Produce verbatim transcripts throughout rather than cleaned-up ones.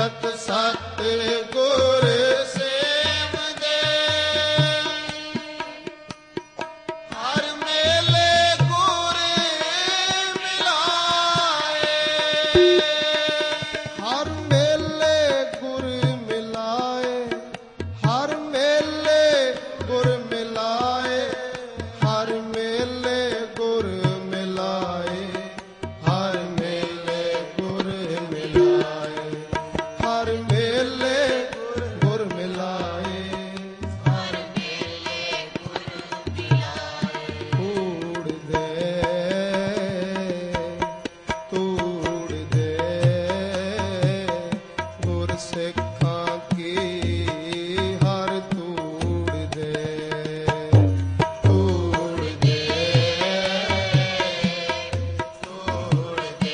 ਜਗਤ ਸਤ ਗੁਰ ਸੇਵਦੇ ਹਰ ਮੇਲੇ ਗੁਰ ਮਿਲਾਏ ਹਰ ਮੇਲੇ ਗੁਰ ਮਿਲਾਏ ਹਰ ਮੇਲੇ ਗੁਰ ਮਿਲਾਏ ਹਰ ਮੇਲੇ ਗੁਰ ਮਿਲਾਏ ਹਰ ਮੇਲੇ ਗੁਰ ਮਿਲਾਏ ਹਰ ਮੇਲੇ ਗੁਰ ਮਿਲਾਏ ਹਰ ਮੇਲੇ ਗੁਰ ਮਿਲਾਏ ਤੂੜ ਦੇ ਤੂੜ ਦੇ ਗੁਰ ਸਿੱਖਾਂ ਕੀ ਹਰ ਤੂੜ ਦੇ ਤੂੜ ਦੇ ਤੋੜ ਦੇ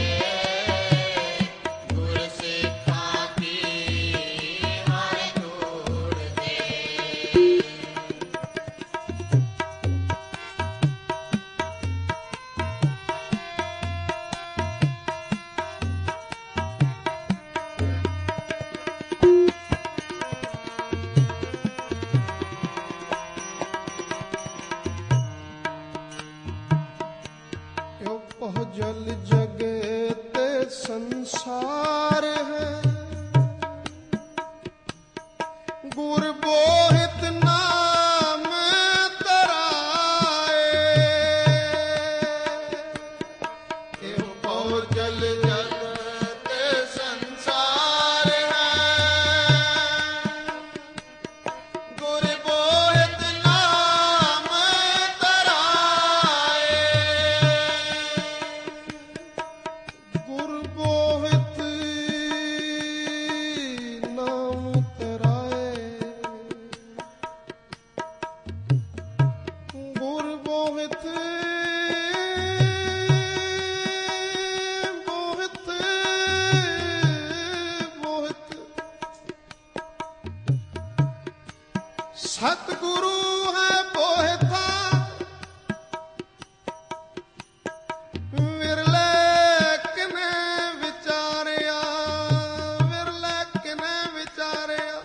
ਗੁਰ ਸਿੱਖਾਂ ਕੀ ਹਰ ਤੋੜ ਦੇ यो पहुँचल जगे ते संसार है गुर बोहित नाम तराए यो पहुँचल जगत संसार है गुर बोहित नाम तराए गुर बोहित नाम तराए गुर बोहित बोहित बोहित सतगुरु है बोहिता विरले किने विचारिया विरले किने विचारिया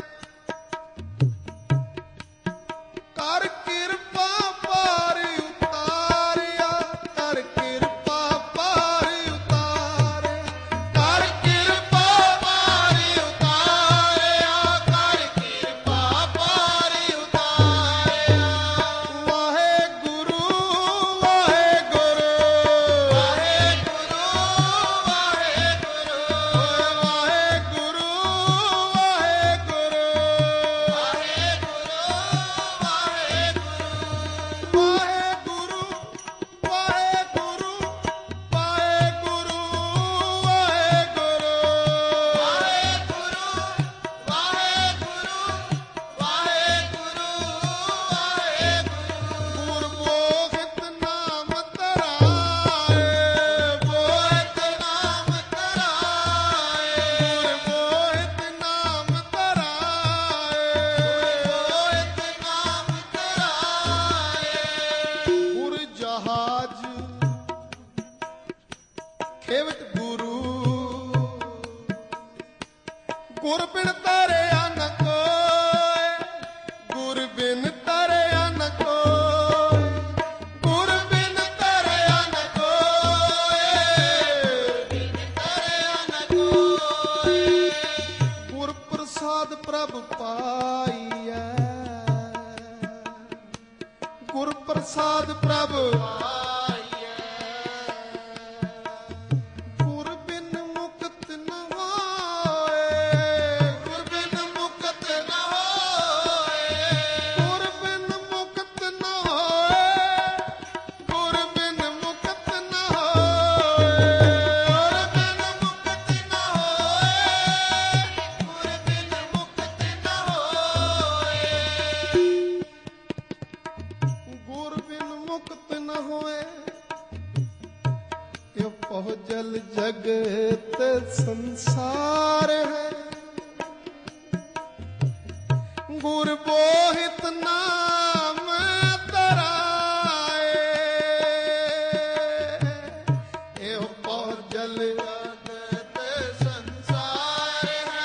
कर किरपा पारी उतारिया कर किरपा पारी उतारे कर किरपा पारी उतारिया कर किरपा पारी उतारिया वाहे गुरु वाहे गुरु वाहे गुरु वाहे गुरु वाहे गुरु वाहे गुरु वाहे गुरु वाहे गुरु ਵਾਹਿਗੁਰੂ ਵਾਹਿਗੁਰੂ ਵਾਹਿਗੁਰੂ ਵਾਹਿਗੁਰੂ ਵਾਹਿਗੁਰੂ ਵਾਹਿਗੁਰੂ ਵਾਹਿਗੁਰੂ ਗੁਰਬੋਹਿਤ ਨਾਮ ਤਰਾਏ ਬੋਹਿਤ ਨਾਮ ਤਰਾਏ ਗੁਰਬੋਹਿਤ ਨਾਮ ਤਰਾਏ ਬੋਹਿਤ ਨਾਮ ਤਰਾਏ ਗੁਰ ਜਹਾਜ ਖੇਵਟ ਗੁਰੂ ਗੁਰ ਬਿਨ ਤਰਿਆ ਨ ਕੋਇ ਗੁਰ ਬਿਨ ਤਰਿਆ ਨ ਕੋਇ ਗੁਰ ਬਿਨ ਤਰਿਆ ਨ ਕੋਇ ਤਰਿਆ ਨ ਕੋਈ ਗੁਰ ਪ੍ਰਸਾਦ ਪ੍ਰਭ ਪਾਈਐ ਗੁਰ ਪ੍ਰਸਾਦ ਪ੍ਰਭ ਗੁਰ ਬਿਨ ਮੁਕਤ ਨ ਹੋਏ ਗੁਰ ਬਿਨ ਮੁਕਤ ਨ ਹੋਏ ਗੁਰ ਬਿਨ ਮੁਕਤ ਨ ਹੋਏ ਗੁਰ ਬਿਨ ਮੁਕਤ ਨ ਹੋਏ ਗੁਰ ਬਿਨ ਮੁਕਤ ਨ ਹੋਏ ਗੁਰ ਬਿਨ ਮੁਕਤ ਨ ਹੋਏ ਗੁਰ ਬਿਨ ਮੁਕਤ ਨ ਹੋਏ ਇਹ ਪਹੁੰਚਲ ਜਗਤ ਸੰਸਾਰ ਹੈ ਗੁਰ ਬੋਹਿਤ ਨਾਮ ਤਰਾਏ ਇਹ ਪਹੁੰਚਲ ਜਗਤ ਸੰਸਾਰ ਹੈ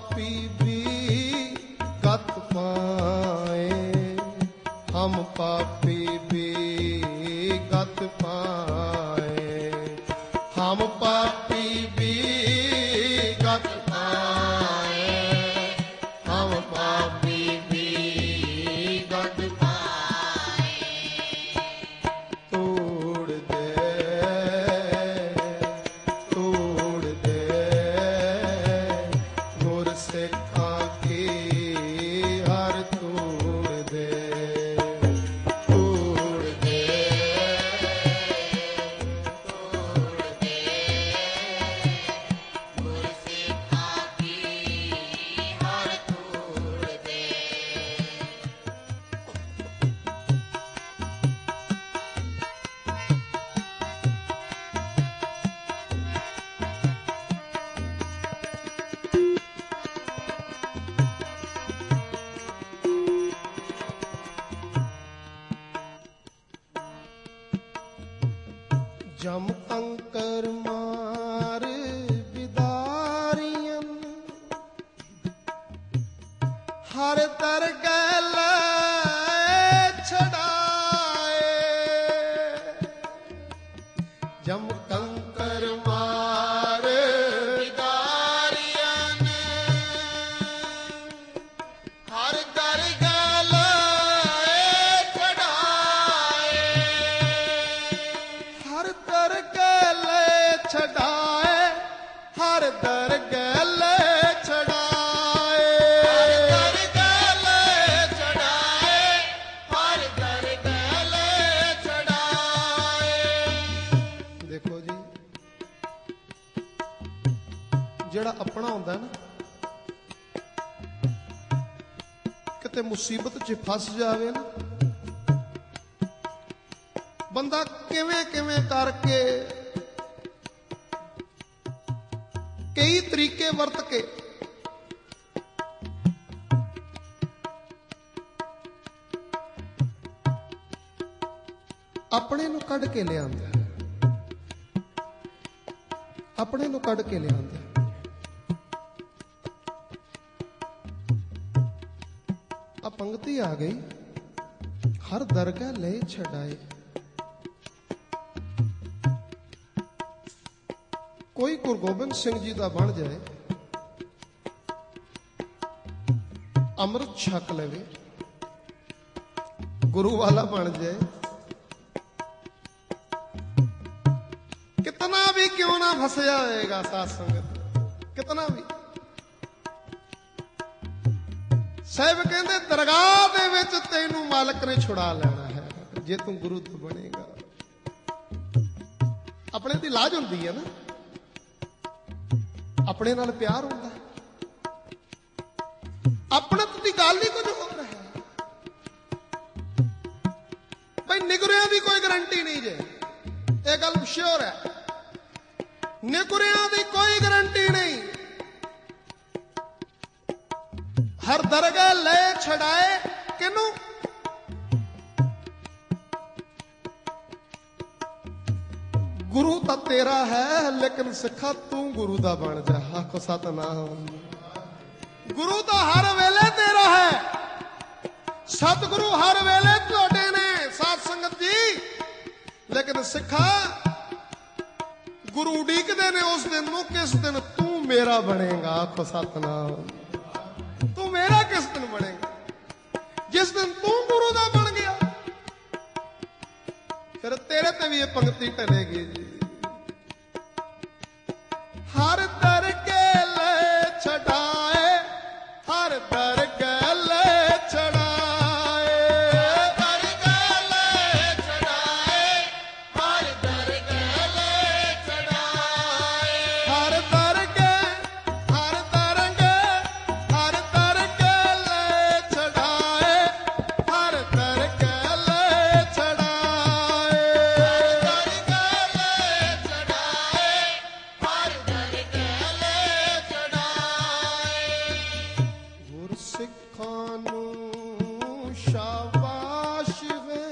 पापी भी गत पाए, हम पापी भी गत पाए, हम पापी भी गत पाए, हम पापी भी गत पाए। तोड़ दे तोड़ दे गुर सिखां की हर तोड़ दे, तोड़ दे तोड़ दे गुर सिखां की हर तोड़ दे। जम कंकर मार बिदारियन, हर दर गैल छड़ाए, जम कंकर मार बिदारियन, हर दर गैल छड़ाए, हर दर गैल छड़ाए, हर दर गैल छड़ाए, हर दर गैल छड़ाए, हर दर गैल छड़ाए। देखो जी, ਜਿਹੜਾ ਆਪਣਾ ਹੁੰਦਾ ਨਾ, ਕਿਤੇ ਮੁਸੀਬਤ 'ਚ ਫਸ ਜਾਵੇ ਨਾ, ਬੰਦਾ ਕਿਵੇਂ ਕਿਵੇਂ ਕਰਕੇ ਕਈ ਤਰੀਕੇ ਵਰਤ ਕੇ ਆਪਣੇ ਨੂੰ ਕੱਢ ਕੇ ਲਿਆਂਦਾ, ਆਪਣੇ ਨੂੰ ਕੱਢ ਕੇ ਲਿਆਂਦਾ। ਆ ਪੰਕਤੀ ਆ ਗਈ, ਹਰ ਦਰਗਾਹ ਲੈ ਛਡਾਏ। ਕੋਈ ਗੁਰੂ ਗੋਬਿੰਦ ਸਿੰਘ ਜੀ ਦਾ ਬਣ ਜਾਏ, ਅੰਮ੍ਰਿਤ ਛਕ ਲਵੇ, ਗੁਰੂ ਵਾਲਾ ਬਣ ਜਾਏ, ਕਿਤਨਾ ਵੀ ਕਿਉਂ ਨਾ ਫਸਿਆ ਹੋਏਗਾ ਸਾਧ ਸੰਗਤ, ਕਿਤਨਾ ਵੀ। ਸਾਹਿਬ ਕਹਿੰਦੇ ਦਰਗਾਹ ਦੇ ਵਿੱਚ ਤੈਨੂੰ ਮਾਲਕ ਨੇ ਛੁਡਾ ਲੈਣਾ ਹੈ ਜੇ ਤੂੰ ਗੁਰੂ ਤੋਂ ਬਣੇਗਾ। ਆਪਣੇ ਦੀ ਲਾਜ ਹੁੰਦੀ ਹੈ ਨਾ, ਆਪਣੇ ਨਾਲ ਪਿਆਰ ਹੁੰਦਾ, ਆਪਣਤ ਦੀ ਗੱਲ ਹੀ ਕੁਝ ਹੋਰ ਹੈ। ਬਈ ਨਿਗਰਿਆਂ ਦੀ ਕੋਈ ਗਰੰਟੀ ਨਹੀਂ ਜੇ, ਇਹ ਗੱਲ ਸ਼ੋਰ ਹੈ, ਨਿਗਰਿਆਂ ਦੀ ਕੋਈ ਗਰੰਟੀ ਨਹੀਂ। ਹਰ ਦਰਗਾਹ ਲੈ ਛਡਾਏ ਕਿਨੂੰ? ਗੁਰੂ ਤਾਂ ਤੇਰਾ ਹੈ, ਲੇਕਿਨ ਸਿੱਖਾ ਤੂੰ ਗੁਰੂ ਦਾ ਬਣ ਜਾ। ਆਖੋ ਸਤਨਾਮ। ਗੁਰੂ ਤਾਂ ਹਰ ਵੇਲੇ ਤੇਰਾ ਹੈ, ਸਤਿਗੁਰੂ ਹਰ ਵੇਲੇ ਤੁਹਾਡੇ ਨੇ ਸਾਧ ਸੰਗਤ ਜੀ, ਲੇਕਿਨ ਸਿੱਖਾ ਗੁਰੂ ਉਡੀਕਦੇ ਨੇ ਉਸ ਦਿਨ ਨੂੰ, ਕਿਸ ਦਿਨ ਤੂੰ ਮੇਰਾ ਬਣੇਗਾ। ਆਖੋ ਸਤਨਾਮ। ਤੂੰ ਮੇਰਾ ਕਿਸ ਦਿਨ ਬਣੇਗਾ? ਜਿਸ ਦਿਨ ਤੂੰ ਗੁਰੂ ਦਾ ਬਣ ਗਿਆ, ਫਿਰ ਤੇਰੇ ਤੇ ਵੀ ਇਹ ਪੰਕਤੀ ਟਲੇਗੀ ਜੀ। ਹਰ ਦਰਗਾਹ ਲੈ ਛਡਾਏ, ਹਰ ਦਰਗਾਹ ਲੈ ਛਡਾਏ, ਦਰਗਾਹ ਲੈ ਛਡਾਏ, ਹਰ ਦਰਗਾਹ ਲੈ ਛਡਾਏ, ਹਰ ਦਰਗਾਹ, ਹਰ ਦਰਗਾਹ, ਹਰ ਦਰਗਾਹ ਲੈ ਛਡਾਏ, ਹਰ ਦਰਗਾਹ ਲੈ ਛਡਾਏ, ਹਰ ਦਰਗਾਹ ਲੈ ਛਡਾਏ, ਹਰ ਦਰਗਾਹ ਲੈ ਛਡਾਏ। ਗੁਰ ਸਿੱਖਾਂ ਨੂੰ ਸ਼ਾਬਾਸ਼ ਵੇ,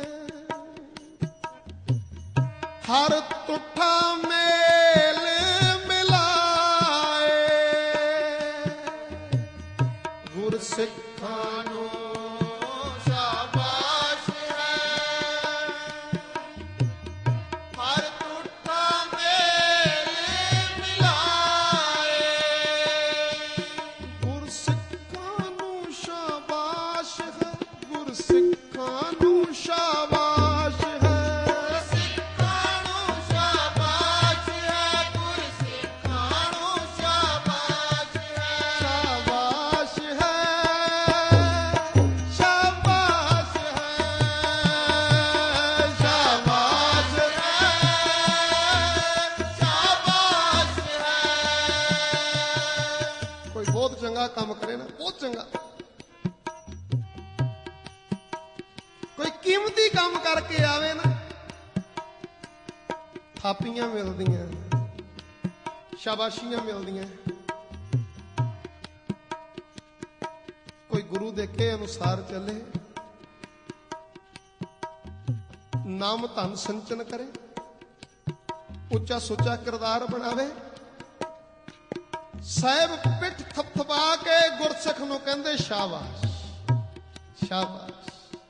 ਹਰ ਤੁਠਾ ਮੇਲ ਮਿਲਾਏ, ਕੀਮਤੀ ਕੰਮ ਕਰਕੇ ਆਵੇ ਨਾ, ਥਾਪੀਆਂ ਮਿਲਦੀਆਂ, ਸ਼ਾਬਾਸ਼ੀਆਂ ਮਿਲਦੀਆਂ। ਕੋਈ ਗੁਰੂ ਦੇ ਕਹੇ ਅਨੁਸਾਰ ਚੱਲੇ, ਨਾਮ ਧਨ ਸੰਚਨ ਕਰੇ, ਉੱਚਾ ਸੁੱਚਾ ਕਿਰਦਾਰ ਬਣਾਵੇ। ਸਾਹਿਬ ਪਿੱਠ ਥਪਥਪਾ ਕੇ ਗੁਰਸਿੱਖ ਨੂੰ ਕਹਿੰਦੇ ਸ਼ਾਬਾਸ਼ ਸ਼ਾਬਾਸ਼।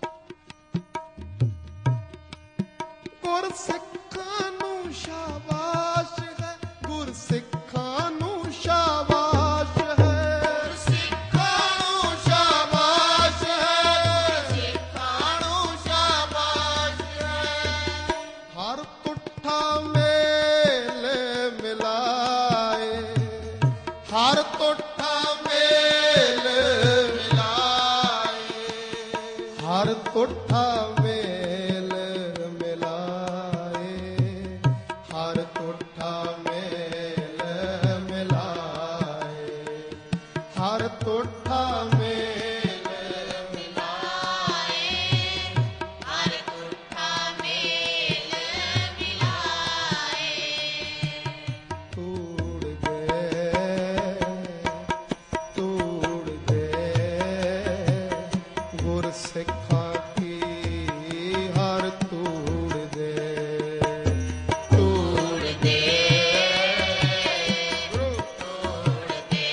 ਗੁਰਸਿੱਖਾਂ ਨੂੰ ਸ਼ਾਬਾਸ਼ ਹੈ, ਗੁਰਸਿੱਖਾਂ ਨੂੰ ਸ਼ਾਬਾਸ਼ ਹੈ, ਗੁਰਸਿੱਖਾਂ ਨੂੰ ਸ਼ਾਬਾਸ਼ ਹੈ, ਗੁਰਸਿੱਖਾਂ ਨੂੰ ਸ਼ਾਬਾਸ਼ ਹੈ। ਹਰ ਤੁੱਠਾ ਮੇਲ ਮਿਲਾਏ, ਹਰ ਤੁੱਠਾ ਮੇਲ ਮਿਲਾਏ, ਹਰ ਤੁੱਠਾ ਮੇਲ ਮਿਲਾਏ, ਹਰ ਤੁੱਠਾ ਮੇਲ ਮਿਲਾਏ, ਹਰ ਤੁੱਠਾ ਮੇਲ ਮਿਲਾਏ, ਹਰ ਤੁੱਠਾ ਮੇਲ ਮਿਲਾਏ। ਤੂੜ ਗਏ ਤੂੜ ਗਏ ਗੁਰਸਿੱਖਾਂ ਕੀ ਹਰ ਤੂੜ ਦੇ ਤੂੜ ਦੇ ਗੁਰੂ ਤੋੜ ਦੇ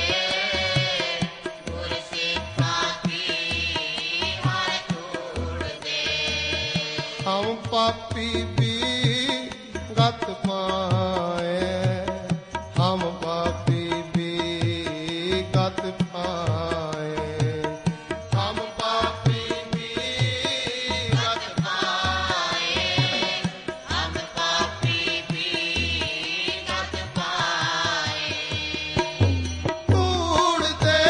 ਗੁਰਸਿੱਖਾਂ ਕੀ ਹਰ ਤੋੜ ਦੇ। ਹਮ ਪਾਪੀ ਵੀ ਗਤ ਪਾਏ, ਹਮ ਪਾਪੀ ਵੀ ਗਤ ਪਾਏ, ਹਮ ਪਾਪੀ ਵੀ ਗਤ ਪਾਏ, ਹਮ ਪਾਪੀ ਵੀ ਗਤ ਪਾਏ। ਤੂੜ ਦੇ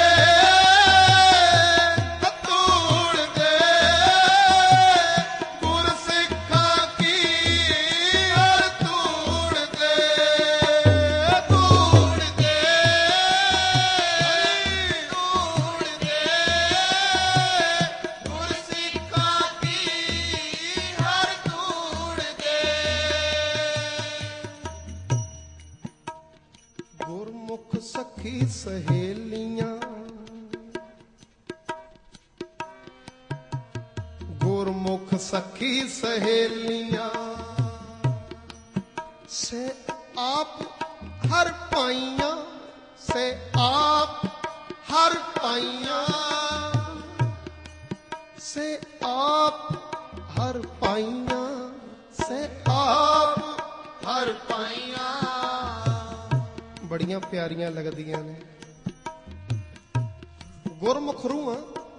ਤੂੜ ਦੇ ਗੁਰਸਿੱਖਾਂ ਕੀ ਹਰ ਤੂੜ ਦੇ ਤੂੜ ਦੇ ਤੋੜ ਦੇ ਗੁਰਸਿੱਖਾਂ ਕੀ ਹਰ ਤੋੜ ਦੇ। ਗੁਰਮੁਖ ਸਖੀ ਸਹੇਲੀਆਂ, ਗੁਰਮੁਖ ਸਖੀ ਸਹੇਲੀਆਂ ਸੇ ਆਪ ਹਰ ਪਾਈਆਂ, ਸੇ ਆਪ ਹਰ ਪਾਈਆਂ, ਸੇ ਆਪ ਹਰ ਪਾਈਆਂ, ਸੇ ਆਪ ਹਰ ਪਾਈਆਂ। ਬੜੀਆਂ ਪਿਆਰੀਆਂ ਲੱਗਦੀਆਂ ਨੇ ਗੁਰਮੁਖ ਰੂਹਾਂ,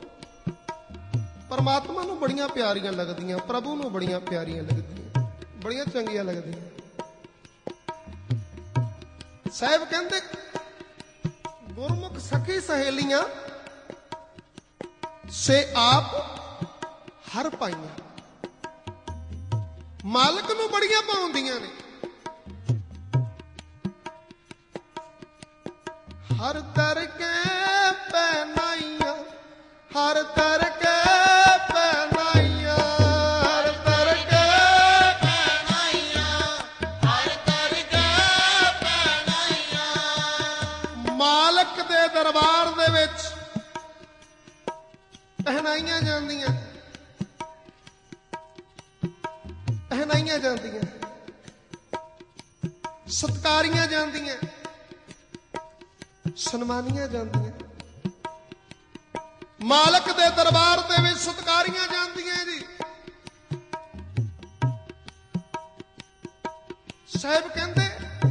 ਪਰਮਾਤਮਾ ਨੂੰ ਬੜੀਆਂ ਪਿਆਰੀਆਂ ਲੱਗਦੀਆਂ, ਪ੍ਰਭੂ ਨੂੰ ਬੜੀਆਂ ਪਿਆਰੀਆਂ ਲੱਗਦੀਆਂ, ਬੜੀਆਂ ਚੰਗੀਆਂ ਲੱਗਦੀਆਂ। ਸਾਹਿਬ ਕਹਿੰਦੇ ਗੁਰਮੁਖ ਸਖੀ ਸਹੇਲੀਆਂ ਸੇ ਆਪ ਹਰ ਪਾਈਆਂ, ਮਾਲਕ ਨੂੰ ਬੜੀਆਂ ਪਾਉਂਦੀਆਂ ਨੇ। ਹਰ ਦਰ ਕੇ ਪਹਿਨਾਈਆਂ, ਹਰ ਦਰ ਕੇ ਪਹਿਨਾਈਆਂ, ਹਰ ਦਰ ਕੇ ਪਹਿਨਾਈਆਂ, ਹਰ ਦਰ ਕੇ ਪਹਿਨਾਈਆਂ। ਮਾਲਕ ਦੇ ਦਰਬਾਰ ਦੇ ਵਿੱਚ ਪਹਿਨਾਈਆਂ ਜਾਂਦੀਆਂ, ਪਹਿਨਾਈਆਂ ਜਾਂਦੀਆਂ, ਸਤਕਾਰੀਆਂ ਜਾਂਦੀਆਂ, ਸਨਮਾਨੀਆਂ ਜਾਂਦੀਆਂ। ਮਾਲਕ ਦੇ ਦਰਬਾਰ ਦੇ ਵਿੱਚ ਸਤਕਾਰੀਆਂ ਜਾਂਦੀਆਂ ਜੀ। ਸਾਹਿਬ ਕਹਿੰਦੇ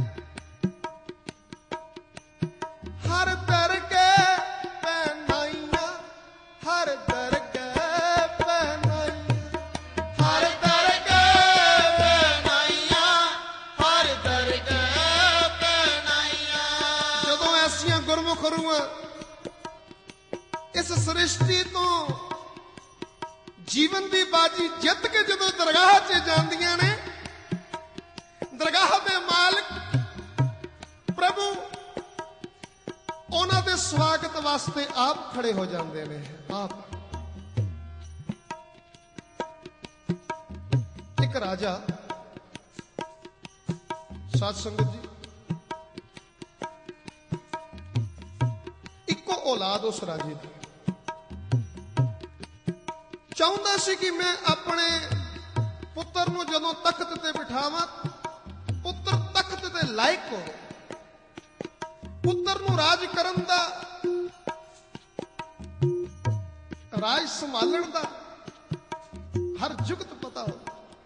ਹਰ ਦਰ ਕੇ ਪਹਿਨਾਈਆਂ, ਹਰ ਦਰ ਕੇ ਪਹਿਨਾਈਆਂ, ਹਰ ਦਰ ਕੇ ਪਹਿਨਾਈਆਂ, ਹਰ ਦਰ ਕੇ ਪਹਿਨਾਈਆਂ। ਜਦੋਂ ਐਸੀਆਂ ਗੁਰਮੁਖ ਰੂਹਾਂ ਇਸ ਸ੍ਰਿਸ਼ਟੀ ਤੋਂ ਜੀਵਨ ਦੀ ਬਾਜੀ ਜਿੱਤ ਕੇ ਜਦੋਂ ਦਰਗਾਹ 'ਚ ਜਾਂਦੀਆਂ ਨੇ, ਦਰਗਾਹ ਦੇ ਮਾਲਕ ਪ੍ਰਭੂ ਉਹਨਾਂ ਦੇ ਸਵਾਗਤ ਵਾਸਤੇ ਆਪ ਖੜੇ ਹੋ ਜਾਂਦੇ ਨੇ। ਆਪ ਇੱਕ ਰਾਜਾ, ਸਾਧ ਸੰਗਤ ਜੀ, ਇੱਕੋ ਔਲਾਦ ਉਸ ਰਾਜੇ ਦੀ, ਚਾਹੁੰਦਾ ਸੀ ਕਿ ਮੈਂ ਆਪਣੇ ਪੁੱਤਰ ਨੂੰ ਜਦੋਂ ਤਖਤ ਤੇ ਬਿਠਾਵਾਂ, ਪੁੱਤਰ ਤਖਤ ਤੇ ਲਾਇਕ ਹੋਵੇ, ਪੁੱਤਰ ਨੂੰ ਰਾਜ ਕਰਨ ਦਾ, ਰਾਜ ਸੰਭਾਲਣ ਦਾ ਹਰ ਜੁਗਤ ਪਤਾ ਹੋ।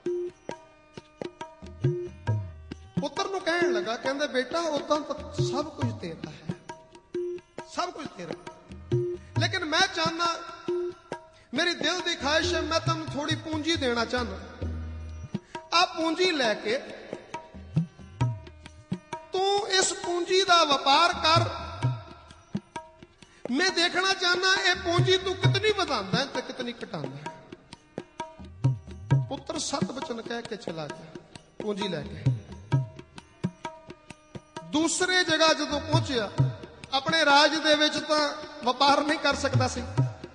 ਪੁੱਤਰ ਨੂੰ ਕਹਿਣ ਲੱਗਾ, ਕਹਿੰਦੇ ਬੇਟਾ ਉਦਾਂ ਤਾਂ ਸਭ ਕੁਝ ਤੇਰਾ ਹੈ, ਸਭ ਕੁਝ ਤੇਰਾ, ਲੇਕਿਨ ਮੈਂ ਚਾਹੁੰਦਾ, ਮੇਰੀ ਦਿਲ ਦੀ ਖਾਹਿਸ਼ ਹੈ, ਮੈਂ ਤੁਹਾਨੂੰ ਥੋੜੀ ਪੂੰਜੀ ਦੇਣਾ ਚਾਹੁੰਦਾ। ਆ ਪੂੰਜੀ ਲੈ ਕੇ ਤੂੰ ਇਸ ਪੂੰਜੀ ਦਾ ਵਪਾਰ ਕਰ, मैं देखना चाहना ये पूंजी तू कितनी ਵਧਾਉਂਦਾ है ਤੇ कितनी घटाਉਂਦਾ है। पुत्र सत बचन कह के चला गया पूंजी लैके। दूसरे जगह जदों पहुंचया अपने राज दे विच तां वपार नहीं कर सकता सी,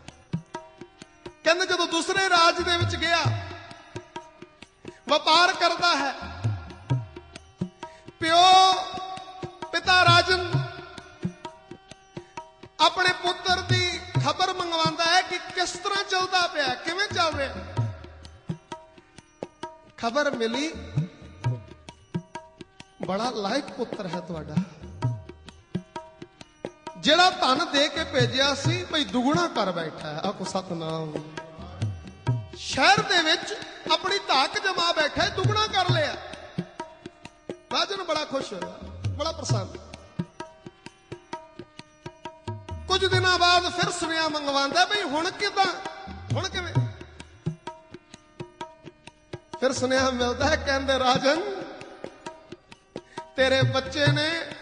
कहंदे जदों दूसरे राज दे विच गया वपार करता है। प्यो पिता राजन अपने पुत्र की खबर मंगवांदा है कि किस तरह चलता पिया, किवें चल रहा। खबर मिली बड़ा लायक पुत्र है तुहाडा, जिहड़ा धन दे के भेजिया सी भाई दुगुना कर बैठा है। आखो सतनाम। शहर दे विच अपनी धाक जमा बैठा है, दुगुना कर लिया। राजन बड़ा खुश होया, बड़ा प्रसन्न। कुछ दिन बाद फिर सुनिया मंगवांदा भाई हुण किदां, हुण किवें। फिर सुनिया मिलता है, कहंदे राजन तेरे बच्चे ने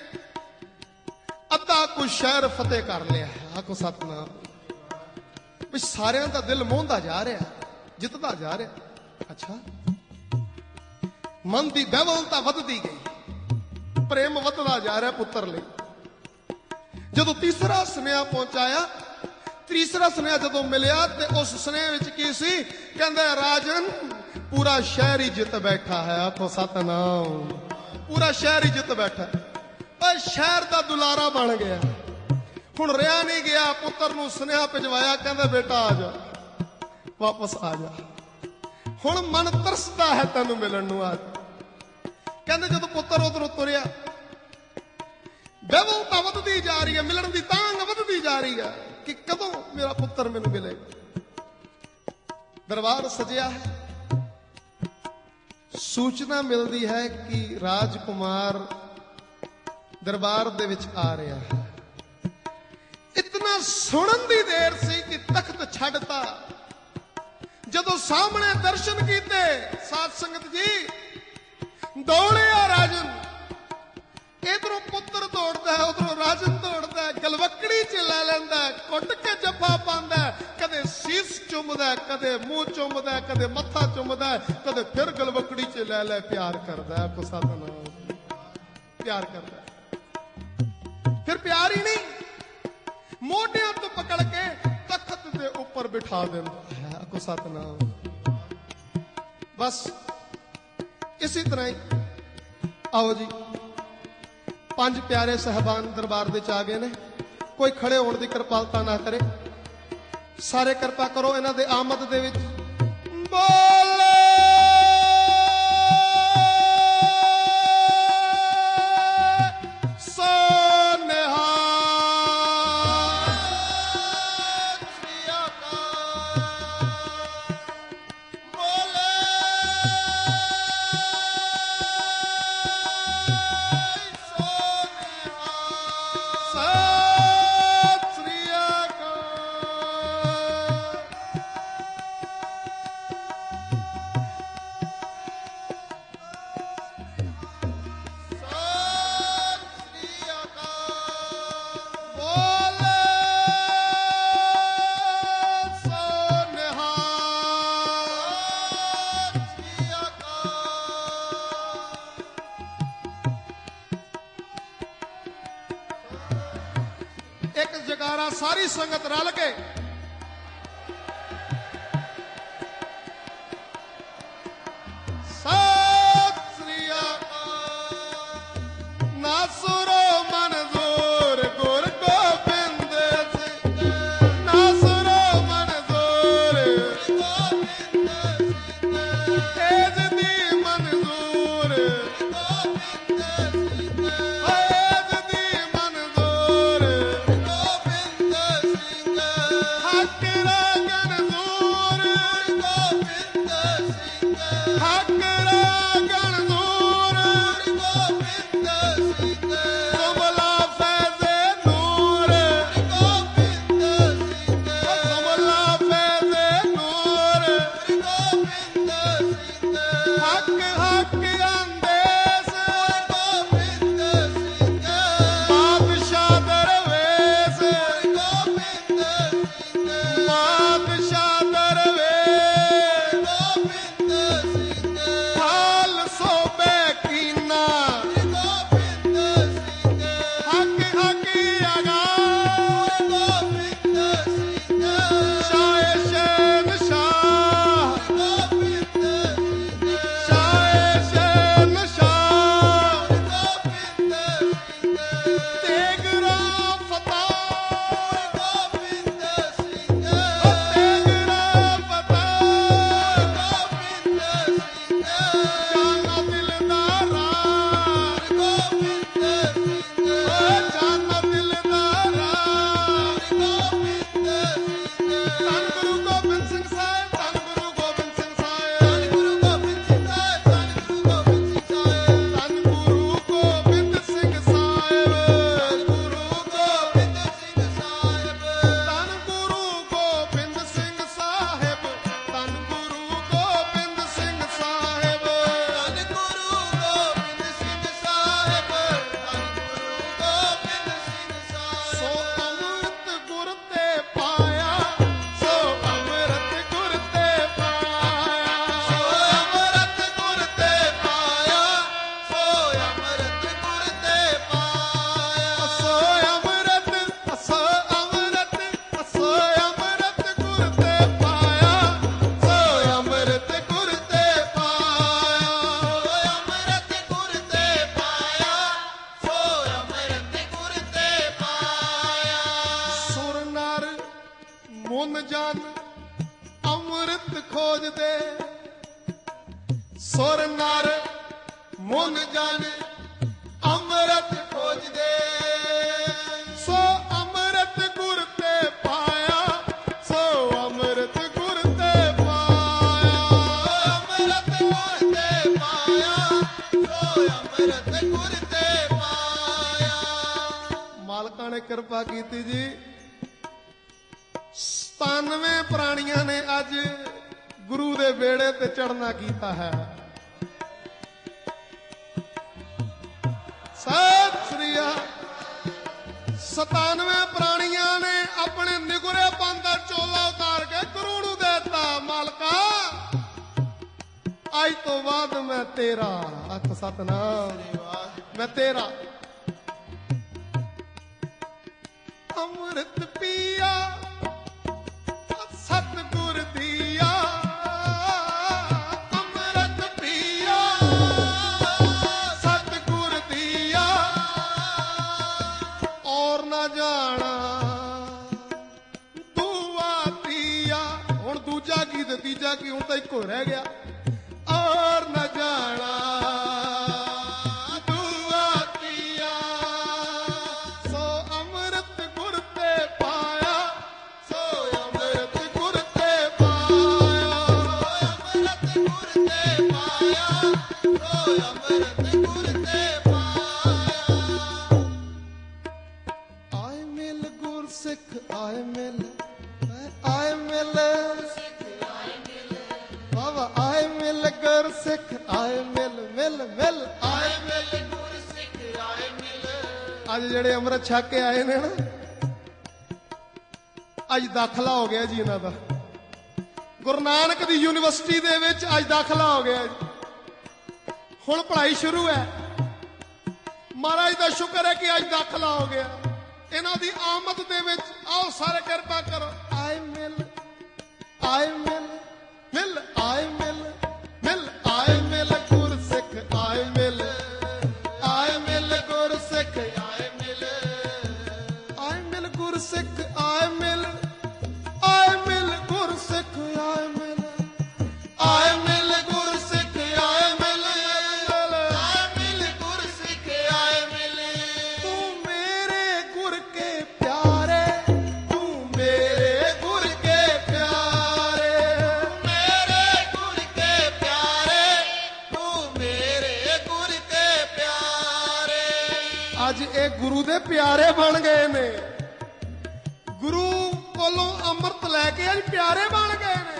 अद्धा कुछ शहर फतेह कर लिया है। आखो सतनाम। भी सारियां दा दिल मोहंदा जा रहा, जितदा जा रहा। अच्छा, मन की बहवलता वधदी गई, प्रेम वधदा जा रहा पुत्र लई। जदों तीसरा सुनेहा पहुंचाया, तीसरा सुनेहा जदों मिलिया ते उस सुनेहे विच की सी, कहंदे राजन पूरा शहर ही जित बैठा है। आखो सतनाम। पूरा शहर ही जित बैठा है, पर शहर दा दुलारा बन गया। हुण रिहा नहीं गया, पुत्र नूं सुनेहा भिजवाया, कहंदे बेटा आ जा, वापस आ जा, हुण मन तरसदा है तैनूं मिलण नूं। आ कहंदे जदों पुत्र उधरों तुरिया, बेवलता वधदी जा रही है, मिलण दी तांग वधदी जा रही है कि कदों मेरा पुत्र मैनूं मिलेगा। दरबार सजिया है, सूचना मिलती है कि राजकुमार दरबार दे विच आ रहा है। इतना सुनन दी देर सी कि तख्त छड्डता। जदों सामने दर्शन कीते साध संगत जी, दौड़िया राजन। इधरों पुत्र दौड़ता है, उधरों राजन दौड़ता है, गलवकड़ी च लै लैंदा है, कुट के जफा पांदा है, कदे सीस चुमदा है, कदे मुंह चुमदा है, कदे मत्था चुमदा है, कदे फिर गलवकड़ी च लै लै प्यार करदा है। को सतनाम। प्यार करदा है। फिर प्यार ही नहीं, मोढियां तो पकड़ के तख्त दे ऊपर बिठा देंदा है। को सतनाम। बस इसी तरह ही आओ जी, पंज प्यारे साहबान दरबार दे आ गए ने। कोई खड़े होने की कृपालता ना करे, सारे कृपा करो इन्हां दे आमद दे विच। बोले सारी संगत रल के ਫੈਜ਼ ਦੀ ਮਨਜ਼ੂਰ ਗੋਬਿੰਦ ਸਿੰਘ ਫੈਜ਼ ਦੀ ਮਨਜ਼ੂਰ ਗੋਬਿੰਦ ਸਿੰਘ ਹੱਕ ਰਾਗਨ ਜ਼ੂਰ ਗੋਬਿੰਦ ਸਿੰਘ ਹੱਕ ਰਾਗਨ ਜ਼ੂਰ ਗੋਬਿੰਦ ਸਿੰਘ ਸੁਮਲਾ ਫੈਜ਼ ਨੂਰ ਗੋਬਿੰਦ ਸਿੰਘ ਸੁਮਲਾ ਫੈਜ਼ ਨੂਰ ਗੋਬਿੰਦ ਸਿੰਘ ਹੱਕ ਹੱਕ ਅੰਦੇਸ ਗੋਬਿੰਦ ਸਿੰਘ ਬਾਦਸ਼ਾਹ ਦਰਵੇਸ਼ ਗੋਬਿੰਦ ਸਿੰਘ ਬਾਦਸ਼ਾਹ ਦਰਵੇਸ਼ ਗੋਬਿੰਦ ਸਿੰਘ ਹਾਲ ਸੋਬੇ ਕੀਨਾ ਗੋਬਿੰਦ ਸਿੰਘ ਹੱਕ ਹੱਕ ਅਗਾ ਗੋਬਿੰਦ ਸਿੰਘ ਸ਼ਾਹ ਸ਼ਹਿਨ ਸ਼ਾਹ ਗੋਬਿੰਦ ਸਿੰਘ ਸ਼ਾਹ ਸ਼ਹਿਨ ਸ਼ਾਹ ਗੋਬਿੰਦ ਸਿੰਘ ਤੇਗਰਾ ਫਤਿਹ ਗੋਬਿੰਦ ਸਿੰਘ ਤੇਗਰਾ ਫਤਿਹ ਗੋਬਿੰਦ ਸਿੰਘ ਜਾਨਾ ਦਿਲਦਾਰਾ ਗੋਬਿੰਦ ਸਿੰਘ ਓ ਜਾਨਾ ਦਿਲਦਾਰਾ ਗੋਬਿੰਦ ਸਿੰਘ ਧੰਨ ਗੁਰੂ ਗੋਬਿੰਦ ਸਿੰਘ ਸਾਹਿਬ ਧੰਨ ਗੁਰੂ ਗੋਬਿੰਦ ਸਿੰਘ ਸਾਹਿਬ ਧੰਨ ਗੁਰੂ ਗੋਬਿੰਦ ਸਿੰਘ ਸਾਹਿਬ ਧੰਨ ਗੁਰੂ ਗੋਬਿੰਦ ਸਿੰਘ ਸਾਹਿਬ ਧੰਨ ਗੁਰੂ ਗੋਬਿੰਦ ਸਿੰਘ ਸਾਹਿਬ ਧੰਨ ਗੁਰੂ ਗੋਬਿੰਦ ਸਿੰਘ ਸਾਹਿਬ ਧੰਨ ਗੁਰੂ ਗੋਬਿੰਦ ਸਿੰਘ ਸਾਹਿਬ ਧੰਨ ਗੁਰੂ ਗੋਬਿੰਦ ਸਿੰਘ ਸਾਹਿਬ ਧੰਨ ਗੁਰੂ ਗੋਬਿੰਦ ਸਿੰਘ ਸਾਹਿਬ ਧੰਨ ਗੁਰੂ ਗੋਬਿੰਦ ਸਿੰਘ ਸੋ ਸਾਹਿਬ ਅੰਮ੍ਰਿਤ ਗੁਰ ਤੇ ਪਾਇਆ ਸੋ ਅੰਮ੍ਰਿਤ ਗੁਰ ਤੇ ਪਾਇਆ ਸੋ ਅੰਮ੍ਰਿਤ ਗੁਰ ਤੇ ਪਾਇਆ ਸੋ ਅੰਮ੍ਰਿਤ ਗੁਰ ਤੇ ਪਾਇਆ ਸੋ ਅੰਮ੍ਰਿਤ ਸੋ ਅੰਮ੍ਰਿਤ ਸੋ ਅੰਮ੍ਰਿਤ ਗੁਰ ਤੇ ਪਾਇਆ ਸੋ ਅੰਮ੍ਰਿਤ ਗੁਰ ਤੇ ਪਾਇਆ ਸੋ ਅੰਮ੍ਰਿਤ ਗੁਰ ਤੇ ਪਾਇਆ ਸੋ ਅੰਮ੍ਰਿਤ ਗੁਰ ਤੇ ਪਾਇਆ ਸੁਰ ਨਰ ਮਨ ਜਨ ਅੰਮ੍ਰਿਤ ਖੋਜਦੇ ਸੁਰ ਨਰ ਮਨ ਜਨ ਅੰਮ੍ਰਿਤ ਖੋਜਦੇ ਸੋ ਅੰਮ੍ਰਿਤ ਗੁਰ ਤੇ ਪਾਇਆ ਸੋ ਅੰਮ੍ਰਿਤ ਗੁਰ ਤੇ ਪਾਇਆ ਅੰਮ੍ਰਿਤ ਗੁਰ ਤੇ ਪਾਇਆ ਸੋ ਅੰਮ੍ਰਿਤ ਗੁਰ ਤੇ ਪਾਇਆ ਮਾਲਕਾਂ ਨੇ ਕਿਰਪਾ ਕੀਤੀ ਜੀ ਸਤਾਨਵੇਂ ਪ੍ਰਾਣੀਆਂ ਨੇ ਅੱਜ ਗੁਰੂ ਦੇ ਬੇੜੇ ਤੇ ਚੜਨਾ ਕੀਤਾ ਹੈ ਸਤਿ ਸ੍ਰੀ ਅਕਾਲ ਸਤਾਨਵੇਂ ਪ੍ਰਾਣੀਆਂ ਨੇ ਆਪਣੇ ਨਿਗੁਰੇ ਪੰਨ ਦਾ ਚੋਲਾ ਉਤਾਰ ਕੇ ਗੁਰੂ ਨੂੰ ਦੇਤਾ ਮਾਲਕਾ ਅੱਜ ਤੋਂ ਬਾਅਦ ਮੈਂ ਤੇਰਾ ਆਖ ਸਤਨਾਮ ਮੈਂ ਤੇਰਾ ਅੰਮ੍ਰਿਤ ਪੀਆ ਸਤਿਗੁਰ ਦੀਆ ਅੰਮ੍ਰਿਤ ਪੀਆ ਸਤਿਗੁਰ ਦੀਆ ਔਰ ਨਾ ਜਾਣਾ ਦੂਆ ਤੀਆ ਹੁਣ ਦੂਜਾ ਕੀ ਤੇ ਤੀਜਾ ਕੀ ਹੁਣ ਤਾਂ ਇੱਕੋ ਰਹਿ ਗਿਆ ਔਰ ਨਾ ਜਾਣਾ ਦੂਆ ਤੀਆ ਸੋ ਅੰਮ੍ਰਿਤ ਗੁਰ ਤੇ ਪਾਇਆ ਸੋ ਅੰਮ੍ਰਿਤ ਗੁਰ ਤੇ ਪਾਇਆ ਅੰਮ੍ਰਿਤ ਗੁਰ ਤੇ ਪਾਇਆ ਸੋ ਅੰਮ੍ਰਿਤ ਗੁਰ ਤੇ ਪਾਇਆ ਆਏ ਮਿਲ ਗੁਰ ਸਿੱਖ ਆਏ ਮਿਲ ਆਏ ਮਿਲ ਬਾਬਾ ਆਏ ਮਿਲ ਗੁਰ ਸਿੱਖ ਆਏ ਮਿਲ ਮਿਲ ਮਿਲ ਆਏ ਮਿਲ ਗੁਰ ਸਿੱਖ ਆਏ ਮਿਲ ਅੱਜ ਜਿਹੜੇ ਅੰਮ੍ਰਿਤ ਛਕ ਕੇ ਆਏ ਨੇ ਨਾ ਅੱਜ ਦਾਖਲਾ ਹੋ ਗਿਆ ਜੀ ਇਹਨਾਂ ਦਾ ਗੁਰੂ ਨਾਨਕ ਦੀ ਯੂਨੀਵਰਸਿਟੀ ਦੇ ਵਿੱਚ ਅੱਜ ਦਾਖਲਾ ਹੋ ਗਿਆ ਜੀ ਹੁਣ ਪੜ੍ਹਾਈ ਸ਼ੁਰੂ ਹੈ ਮਹਾਰਾਜ ਦਾ ਸ਼ੁਕਰ ਹੈ ਕਿ ਅੱਜ ਦਾਖਲਾ ਹੋ ਗਿਆ ਇਹਨਾਂ ਦੀ ਆਮਦ ਦੇ ਵਿੱਚ ਆਓ ਸਾਰੇ ਕਿਰਪਾ ਕਰੋ ਆਏ ਮਿਲ ਆਏ ਮਿਲ ਮਿਲ ਆਏ ਮਿਲ ਮਿਲ ਆਏ ਮਿਲ ਗੁਰ ਸਿੱਖ ਆਏ ਮਿਲ ਆਏ ਮਿਲ ਗੁਰ ਸਿੱਖ ਆਏ ਮਿਲ ਆਏ ਮਿਲ ਗੁਰ ਸਿੱਖ ਆਏ ਮਿਲ ਆਏ ਮਿਲ ਗੁਰ ਸਿੱਖ ਆਏ ਮਿਲ ਆਏ ਮਿਲ ਗੁਰ ਸਿੱਖ ਅੱਜ ਇਹ ਗੁਰੂ ਦੇ ਪਿਆਰੇ ਬਣ ਗਏ ਨੇ। ਗੁਰੂ ਕੋਲੋਂ ਅੰਮ੍ਰਿਤ ਲੈ ਕੇ ਅੱਜ ਪਿਆਰੇ ਬਣ ਗਏ ਨੇ।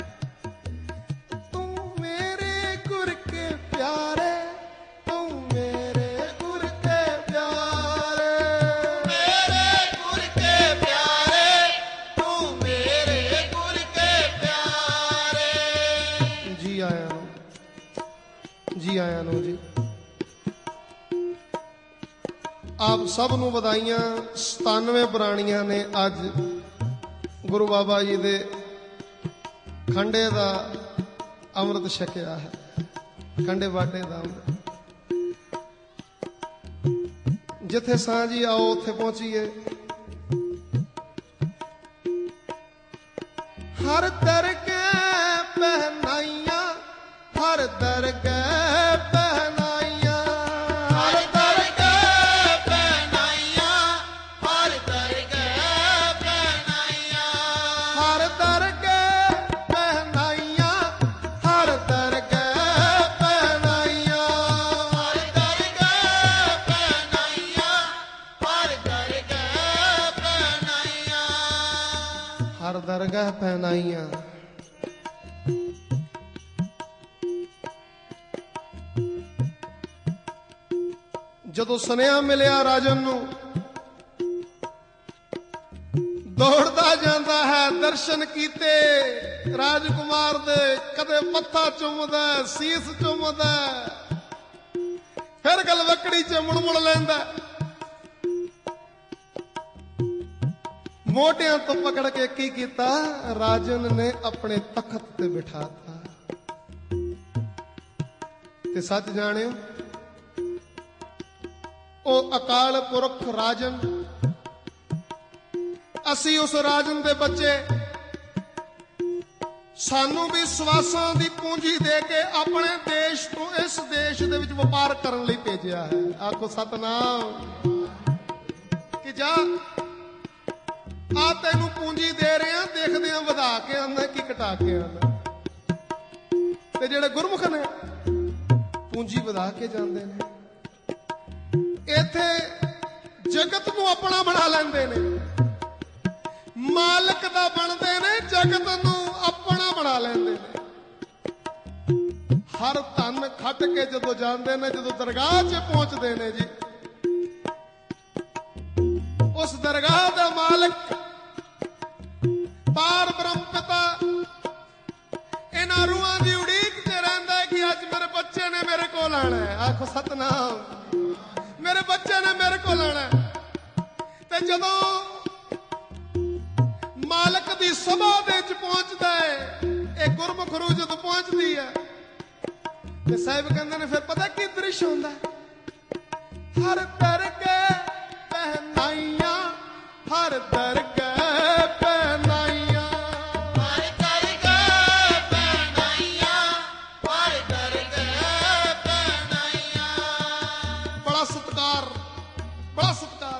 ਤੂੰ ਮੇਰੇ ਗੁਰ ਕੇ ਪਿਆਰੇ, ਤੂੰ ਮੇਰੇ ਗੁਰ ਕੇ ਪਿਆਰੇ, ਮੇਰੇ ਗੁਰ ਕੇ ਪਿਆਰੇ, ਤੂੰ ਮੇਰੇ ਗੁਰ ਕੇ ਪਿਆਰੇ। ਜੀ ਆਇਆਂ ਨੂੰ, ਜੀ ਆਇਆਂ ਨੂੰ ਜੀ। ਆਪ ਸਭ ਨੂੰ ਵਧਾਈਆਂ। ਸਤਾਨਵੇਂ ਪ੍ਰਾਣੀਆਂ ਨੇ ਅੱਜ ਗੁਰੂ ਬਾਬਾ ਜੀ ਦੇ ਖੰਡੇ ਦਾ ਅੰਮ੍ਰਿਤ ਛਕਿਆ ਹੈ। ਖੰਡੇ ਬਾਟੇ ਦਾ ਅੰਮ੍ਰਿਤ। ਜਿੱਥੇ ਸਾਂਝੀ ਆਓ ਉੱਥੇ ਪਹੁੰਚੀਏ। ਹਰ ਦਰਗਾਹ ਪਹਿਨਾਈਆਂ, ਹਰ ਦਰਗਾਹ ਪਹਿਨਾਈਆਂ, ਹਰ ਦਰਗਾਹ ਪਹਿਨਾਈਆਂ, ਹਰ ਦਰਗਾਹ ਪਹਿਨਾਈਆਂ, ਹਰ ਦਰਗਾਹ ਪਹਿਨਾਈਆਂ, ਹਰ ਦਰਗਾਹ ਪਹਿਨਾਈਆਂ, ਹਰ ਦਰਗਾਹ ਪਹਿਨਾਈਆਂ, ਹਰ ਦਰਗਾਹ ਪਹਿਨਾਈਆਂ। ਹਰ ਦਰਗਾਹ ਪਹਿਨਾਈਆਂ। ਜਦੋਂ ਸੁਨੇਹਾ ਮਿਲਿਆ ਰਾਜਨ ਨੂੰ, ਦੌੜਦਾ ਜਾਂਦਾ ਹੈ। ਦਰਸ਼ਨ ਕੀਤੇ ਰਾਜਕੁਮਾਰ ਦੇ, ਕਦੇ ਮੱਥਾ ਚੁੰਮਦਾ, ਸੀਸ ਚੁੰਮਦਾ, ਫਿਰ ਗਲਵਕੜੀ ਚ ਮੁੜ ਮੁੜ ਲੈਂਦਾ। ਮੋਢਿਆਂ ਤੋਂ ਪਕੜ ਕੇ ਕੀ ਕੀਤਾ, ਰਾਜਨ ਨੇ ਆਪਣੇ ਤਖਤ ਤੇ ਬਿਠਾਤਾ। ਤੇ ਸੱਚ ਜਾਣਿਓ, ਉਹ ਅਕਾਲ ਪੁਰਖ ਰਾਜਨ, ਅਸੀਂ ਉਸ ਰਾਜਨ ਦੇ ਬੱਚੇ। ਸਾਨੂੰ ਵੀ ਸਵਾਸਾਂ ਦੀ ਪੂੰਜੀ ਦੇ ਕੇ ਆਪਣੇ ਦੇਸ਼ ਤੋਂ ਇਸ ਦੇਸ਼ ਦੇ ਵਿੱਚ ਵਪਾਰ ਕਰਨ ਲਈ ਭੇਜਿਆ ਹੈ। ਆਖੋ ਸਤਨਾਮ। ਕਿ ਜਾ ਆ ਤੈਨੂੰ ਪੂੰਜੀ ਦੇ ਰਹੇ ਆ, ਦੇਖਦੇ ਆ ਵਧਾ ਕੇ ਆਉਂਦਾ ਕਿ ਘਟਾ ਕੇ ਆਉਂਦਾ। ਤੇ ਜਿਹੜੇ ਗੁਰਮੁਖ ਨੇ ਪੂੰਜੀ ਵਧਾ ਕੇ ਜਾਂਦੇ ਨੇ। ਇੱਥੇ ਜਗਤ ਨੂੰ ਆਪਣਾ ਬਣਾ ਲੈਂਦੇ ਨੇ, ਮਾਲਕ ਦਾ ਬਣਦੇ ਨੇ, ਜਗਤ ਨੂੰ ਆਪਣਾ ਬਣਾ ਲੈਂਦੇ ਨੇ। ਹਰ ਧਨ ਖੱਟ ਕੇ ਜਦੋਂ ਜਾਂਦੇ ਨੇ, ਜਦੋਂ ਦਰਗਾਹ 'ਚ ਪਹੁੰਚਦੇ ਨੇ ਜੀ, ਉਸ ਦਰਗਾਹ ਦਾ ਮਾਲਕ ਪਾਰ ਬ੍ਰਹਮ ਪਿਤਾ ਇਹਨਾਂ ਰੂਹਾਂ ਦੀ ਉਡੀਕ 'ਚ ਰਹਿੰਦਾ ਹੈ ਕਿ ਅੱਜ ਮੇਰੇ ਬੱਚੇ ਨੇ ਮੇਰੇ ਕੋਲ ਆਣਾ ਹੈ। ਆਖੋ ਸਤਨਾਮ। ਮੇਰੇ ਬੱਚੇ ਨੇ ਮੇਰੇ ਕੋਲ ਆਣਾ। ਤੇ ਜਦੋਂ ਮਾਲਕ ਦੀ ਸਭਾ ਦੇ ਵਿੱਚ ਪਹੁੰਚਦਾ ਹੈ, ਇਹ ਗੁਰਮੁਖ ਰੂਹ ਜਦੋਂ ਪਹੁੰਚਦੀ ਹੈ, ਤੇ ਸਾਹਿਬ ਕਹਿੰਦੇ ਨੇ ਫਿਰ ਪਤਾ ਕੀ ਦ੍ਰਿਸ਼ ਹੁੰਦਾ। ਹਰ ਦਰਗਾਹ ਪਹਿਨਾਈਆਂ, ਹਰ ਦਰਗਾਹ ਪਹਿਨਾਈਆਂ, ਹਰ ਦਰਗਾਹ ਪਹਿਨਾਈਆਂ, ਹਰ ਦਰਗਾਹ ਪਹਿਨਾਈਆਂ। ਬੜਾ ਸਤਿਕਾਰ, ਬੜਾ ਸਤਿਕਾਰ।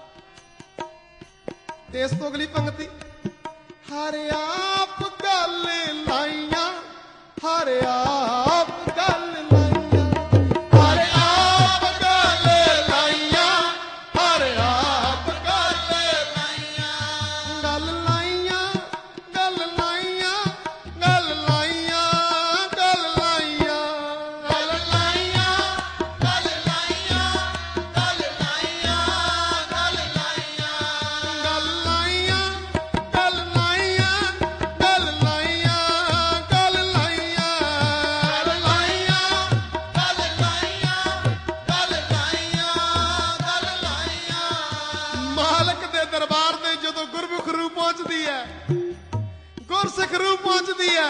ਤੇ ਇਸ ਤੋਂ ਅਗਲੀ ਪੰਕਤੀ, ਹਰ ਆਪ ਗੱਲ ਲਾਈਆਂ, ਹਰ ਆਪ ਗੱਲ ਲਾਈਆਂ, ਹਰ ਆਪ ਗੱਲ ਲਾਈਆਂ, ਹਰ ਆਪ ਗੱਲ ਲਾਈਆਂ, ਗੱਲ ਲਾਈਆਂ, ਗੱਲ ਲਾਈਆਂ, ਗੱਲ ਲਾਈਆਂ, ਗੱਲ ਲਾਈਆਂ, ਗੱਲ ਲਾਈਆਂ, ਗੱਲ ਲਾਈਆਂ, ਗੱਲ ਲਾਈਆਂ, ਗੱਲ ਲਾਈਆਂ, ਗੱਲ ਲਾਈਆਂ, ਗੱਲ ਲਾਈਆਂ, ਗੱਲ ਲਾਈਆਂ, ਗੱਲ ਲਾਈਆਂ, ਗੱਲ ਲਾਈਆਂ, ਗੱਲ ਲਾਈਆਂ, ਗੱਲ ਲਾਈਆਂ, ਗੱਲ ਲਾਈਆਂ। ਮਾਲਕ ਦੇ ਦਰਬਾਰ ਦੇ ਜਦੋਂ ਗੁਰਮੁਖ ਰੂਹ ਪਹੁੰਚਦੀ ਹੈ, ਗੁਰਸਿੱਖ ਰੂਹ ਪਹੁੰਚਦੀ ਹੈ,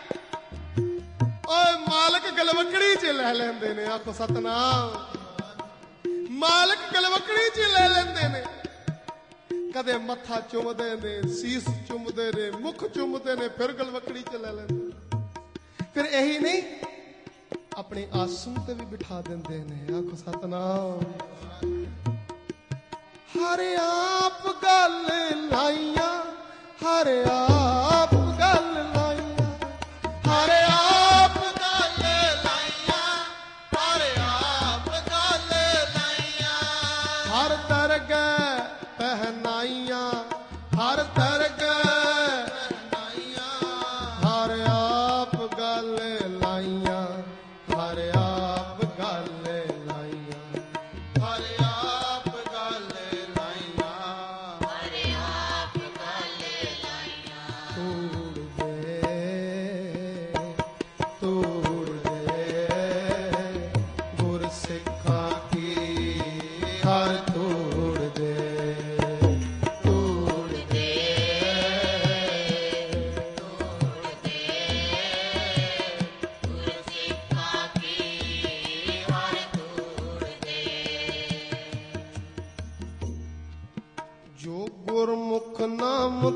ਓਏ ਮਾਲਕ ਗਲਵਕੜੀ 'ਚ ਲੈ ਲੈਂਦੇ ਨੇ। ਆਖੋ ਸਤਨਾਮ। ਮਾਲਕ ਗਲਵਕੜੀ 'ਚ ਲੈ ਲੈਂਦੇ ਨੇ। ਕਦੇ ਮੱਥਾ ਚੁੰਮਦੇ ਨੇ, ਸੀਸ ਚੁੰਮਦੇ ਨੇ, ਮੁਖ ਚੁੰਮਦੇ ਨੇ, ਫਿਰ ਗਲਵਕੜੀ 'ਚ ਲੈ ਲੈਂਦੇ। ਫਿਰ ਇਹੀ ਨਹੀਂ, ਆਪਣੇ ਆਸਣ ਤੇ ਵੀ ਬਿਠਾ ਦਿੰਦੇ ਨੇ। ਆਖੋ ਸਤਨਾਮ। ਹਰ ਆਪ ਗੱਲ ਲਾਈਆਂ, ਹਰ ਆਪ ਗੱਲ ਲਾਈਆਂ, ਹਰ ਆਪ ਗੱਲ ਲਾਈਆਂ, ਹਰ ਆਪ ਗੱਲ ਲਾਈਆਂ,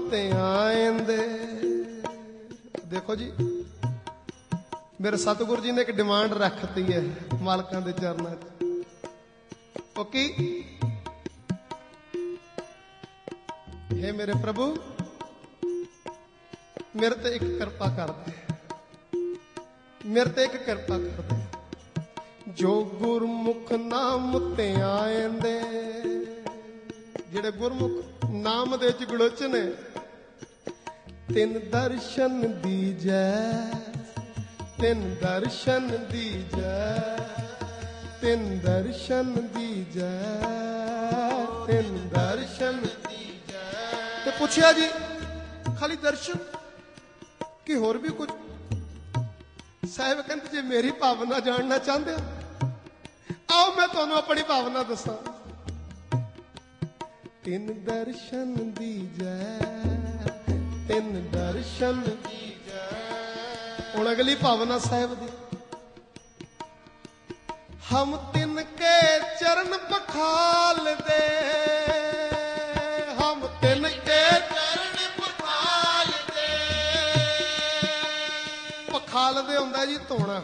ਤੇ ਆਇੰਦੇ। ਦੇਖੋ ਜੀ, ਮੇਰੇ ਸਤਿਗੁਰੂ ਜੀ ਨੇ ਇੱਕ ਡਿਮਾਂਡ ਰੱਖਤੀ ਹੈ ਮਾਲਕਾਂ ਦੇ ਚਰਨਾਂ 'ਚ। ਉਹ ਕੀ? हे ਮੇਰੇ ਪ੍ਰਭੂ, ਮੇਰੇ ਤੇ ਇੱਕ ਕਿਰਪਾ ਕਰ ਦੇ, ਮੇਰੇ ਤੇ ਇੱਕ ਕਿਰਪਾ ਕਰ ਦੇ। ਜੋ ਗੁਰਮੁਖ ਨਾਮ ਤੇ ਆਇੰਦੇ, ਜਿਹੜੇ ਗੁਰਮੁਖ ਨਾਮ ਦੇ ਵਿੱਚ ਗਲੋਚ ਨੇ, ਤਿੰਨ ਦਰਸ਼ਨ ਦੀਜੈ, ਤਿੰਨ ਦਰਸ਼ਨ ਦੀਜੈ, ਤਿੰਨ ਦਰਸ਼ਨ ਦੀਜੈ, ਤਿੰਨ ਦਰਸ਼ਨ ਦੀਜੈ। ਤੇ ਪੁੱਛਿਆ ਜੀ, ਖਾਲੀ ਦਰਸ਼ਨ ਕਿ ਹੋਰ ਵੀ ਕੁਝ? ਸਾਹਿਬ ਕਹਿੰਦੇ ਜੇ ਮੇਰੀ ਭਾਵਨਾ ਜਾਣਨਾ ਚਾਹੁੰਦੇ ਹੋ, ਆਓ ਮੈਂ ਤੁਹਾਨੂੰ ਆਪਣੀ ਭਾਵਨਾ ਦੱਸਾਂ। ਤਿੰਨ ਦਰਸ਼ਨ ਦੀਜੈ, ਤਿੰਨ ਦਰਸ਼ਨ ਦੀਜੈ। ਹੁਣ ਅਗਲੀ ਭਾਵਨਾ ਸਾਹਿਬ ਦੀ। ਹਮ ਤਿੰਨ ਕੇ ਚਰਨ ਪਖਾਲ ਦੇ, ਹਮ ਤਿੰਨ ਕੇ ਚਰਨ ਪਖਾਲ ਦੇ। ਪਖਾਲ ਦੇ ਹੁੰਦਾ ਜੀ ਧੋਣਾ,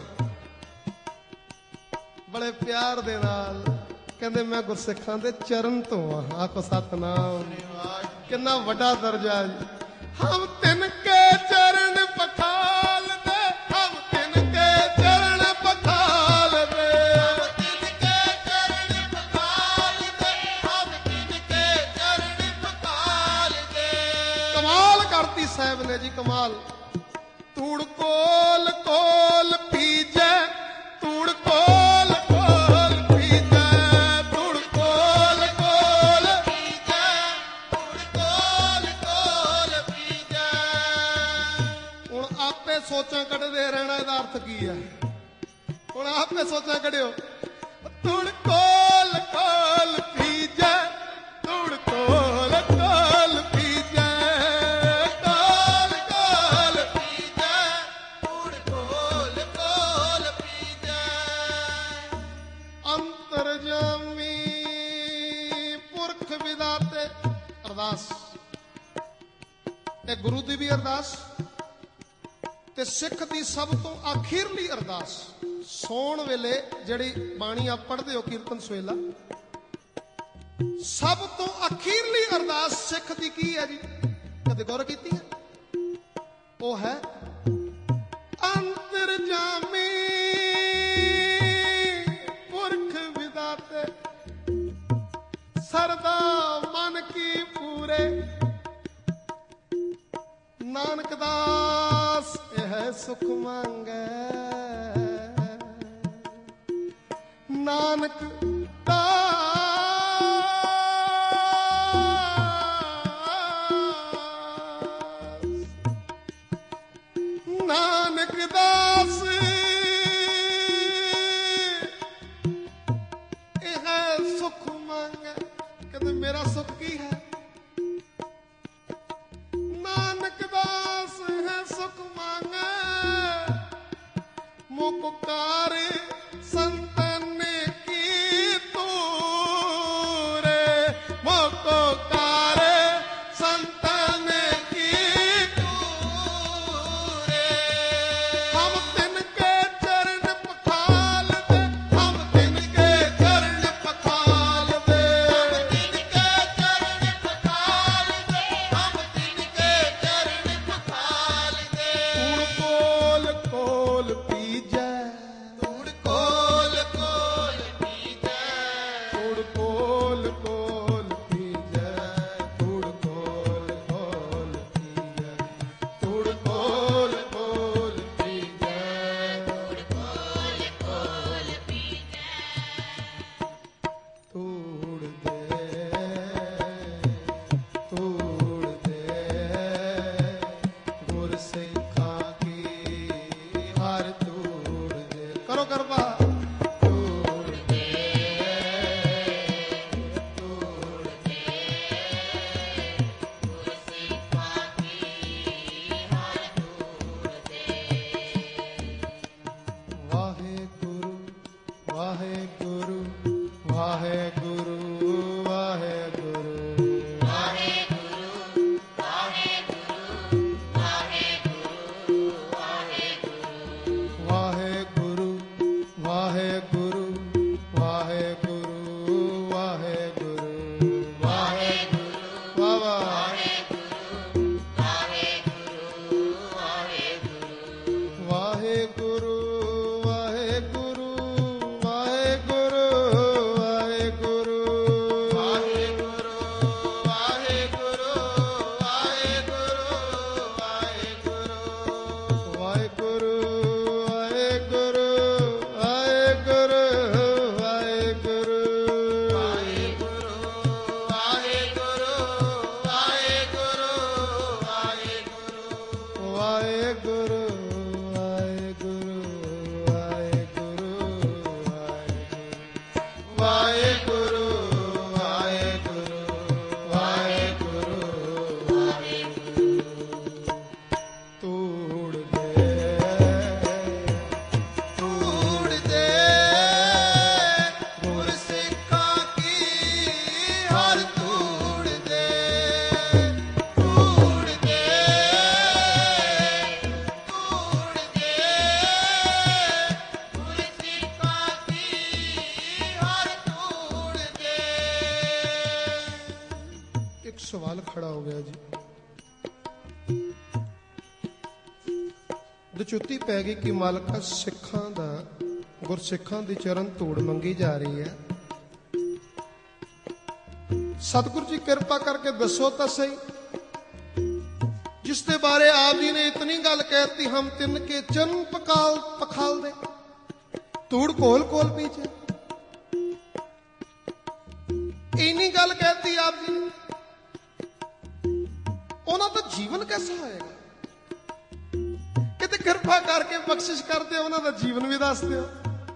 ਬੜੇ ਪਿਆਰ ਦੇ ਨਾਲ ਕਹਿੰਦੇ ਮੈਂ ਗੁਰਸਿੱਖਾਂ ਦੇ ਚਰਨ ਧੋਵਾਂ। ਆਖੋ ਸਤਨਾਮ, ਕਿੰਨਾ ਵੱਡਾ ਦਰਜਾ ਜੀ। ਹਮ ਤਿੰਨ ਕੇ ਚਰਨ ਪਖਾਲ ਦੇ, ਹਮ ਤਿੰਨ ਕੇ ਚਰਨ ਪਖਾਲ ਦੇ, ਹਮ ਤਿੰਨ ਕੇ ਚਰਨ ਪਖਾਲ ਦੇ, ਹਮ ਤਿੰਨ ਕੇ ਚਰਨ ਪਖਾਲ ਦੇ। ਕਮਾਲ ਕਰਤੀ ਸਾਹਿਬ ਨੇ ਜੀ, ਕਮਾਲ। ਤੂੜ ਕੋਲ ਕੋਲ ਪੀਜੈ, ਤੂੜ ਕੋਲ ਕੋਲ ਪੀਜੈ, ਤੂੜ ਕੋਲ ਕੋਲ ਪੀਜੈ, ਤੂੜ ਕੋਲ ਕੋਲ ਪੀਜੈ। ਹੁਣ ਆਪੇ ਸੋਚਾਂ ਕੱਢਦੇ ਰਹਿਣਾ, ਇਹਦਾ ਅਰਥ ਕੀ ਹੈ? ਹੁਣ ਆਪੇ ਸੋਚਾਂ ਕੱਢਿਓ। ਤੂੜ ਕੋਲ ਕੋਲ ਪੀਜੈ, ਤੂੜ ਕੋਲ ਕੋਲ ਪੀਜੈ, ਕੋਲ ਕੋਲ ਪੀਜੈ, ਤੂੜ ਕੋਲ ਕੋਲ ਪੀਜੈ। ਅੰਤਰਜਾਮੀ ਪੁਰਖ ਵਿਦਾਤੇ ਅਰਦਾਸ, ਇਹ ਗੁਰੂ ਦੀ ਵੀ ਅਰਦਾਸ ਤੇ ਸਿੱਖ ਦੀ ਸਭ ਤੋਂ ਆਖਿਰਲੀ ਅਰਦਾਸ। ਸੌਣ ਵੇਲੇ ਜਿਹੜੀ ਬਾਣੀ ਆਪ ਪੜ੍ਹਦੇ ਹੋ ਕੀਰਤਨ ਸਵੇਲਾ, ਸਭ ਤੋਂ ਅਖੀਰਲੀ ਅਰਦਾਸ ਸਿੱਖ ਦੀ ਕੀ ਹੈ ਜੀ? ਕਦੇ ਗੌਰ ਕੀਤੀ ਹੈ? ਉਹ ਹੈ ਅੰਤਰਜਾਮੀ ਪੁਰਖ ਵਿਦਾਤੇ, ਸਰਦਾ ਮਨ ਕੀ ਪੂਰੇ। ਨਾਨਕ ਦਾਸ ਇਹ ਸੁਖ ਮੰਗੈ, ਨਾਨਕ ਦਾਸ, ਨਾਨਕ ਦਾਸ ਇਹ ਸੁਖ ਮੰਗੈ। ਕਹਿੰਦੇ ਮੇਰਾ ਸੁਖ ਕੀ ਹੈ? ਨਾਨਕ ਦਾਸ ਹੈ ਸੁਖ ਮੰਗੈ, ਮੁਪਕਾਰ ਸੰਤਨ ਕੀ ਤੂਰੇ, ਮੁਪਕਾਰ ਸੰਤਨ ਕੀ ਤੂਰੇ। ਹਮ ਤਿੰਨ ਕੇ ਚਰਨ ਪਖਾਲ ਦੇ, ਹਮ ਤਿੰਨ ਕੇ ਚਰਨ ਪਖਾਲ ਦੇ, ਹਮ ਤਿੰਨ ਕੇ ਚਰਨ ਪਖਾਲ ਦੇ, ਹਮ ਤਿੰਨ ਕੇ ਚਰਨ ਪਖਾਲ ਦੇ। ਤੂੜ ਕੋਲ ਕੋਲ ਪੀਜੈ, ਤੂੜ ਕੋਲ ਕੋਲ ਪੀਜੈ, ਤੂੜ ਕੋਲ ਕੋਲ ਪੀਜੈ, ਤੂੜ ਕੋਲ ਕੋਲ ਪੀਜੈ, ਤੂੜ ਕੋਲ ਕੋਲ ਪੀਜੈ, ਤੂੜ ਕੋਲ ਕੋਲ ਪੀਜੈ। ਤੂੜ ਦੇ, ਤੂੜ ਦੇ ਗੁਰ ਸਿੱਖਾਂ ਕੀ ਹਰ ਤੂੜ ਦੇ। ਕਰੋ ਕਿਰਪਾ। ਤੂੜ ਦੇ, ਤੂੜ ਦੇ ਗੁਰ ਸਿੱਖਾਂ ਕੀ ਹਰ ਤੂੜ ਦੇ। ਵਾਹਿਗੁਰੂ ਵਾਹਿਗੁਰੂ ਵਾਹਿਗੁਰੂ ਵਾਹਿਗੁਰੂ ਵਾਹਿਗੁਰੂ ਵਾਹਿਗੁਰੂ खड़ा हो गया जी। दचुती पै गई कि मालका सिखां दा गुरसिखां दी चरण धूड़ मंगी जा रही है। सतगुरु जी कृपा करके दसो तो सही, जिसके बारे आप जी ने इतनी गल कहती, हम तिन के चरण पकाल पखाल दे धूड़ कोल कोल पीछे, इन्नी गल कहती आप जी ने। उन्हों तो जीवन कैसा होएगा? किते कृपा करके बख्शिश कर दे, उन्हों का जीवन भी दस दो।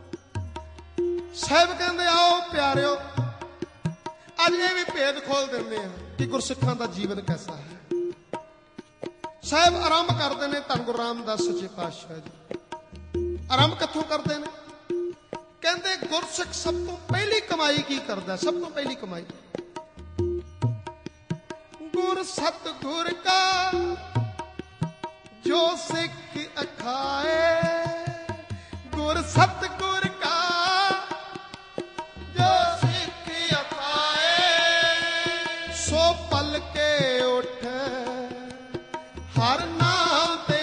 साहब कहते आओ प्यारिओ, अज ये भी भेद खोल देंगे हैं कि गुरसिखां दा जीवन कैसा है। साहब आरंभ करते हैं धन गुरु रामदास सच्चे पातशाह जी। आरंभ कित्थों करते हैं? कहते गुरसिख सब तो पहली कमाई की करता? सब तो पहली कमाई गुर सतगुर का जो सिख अखाए, गुर सतगुर का जो सिख अखाए, सो पल के उठ हर नाम ते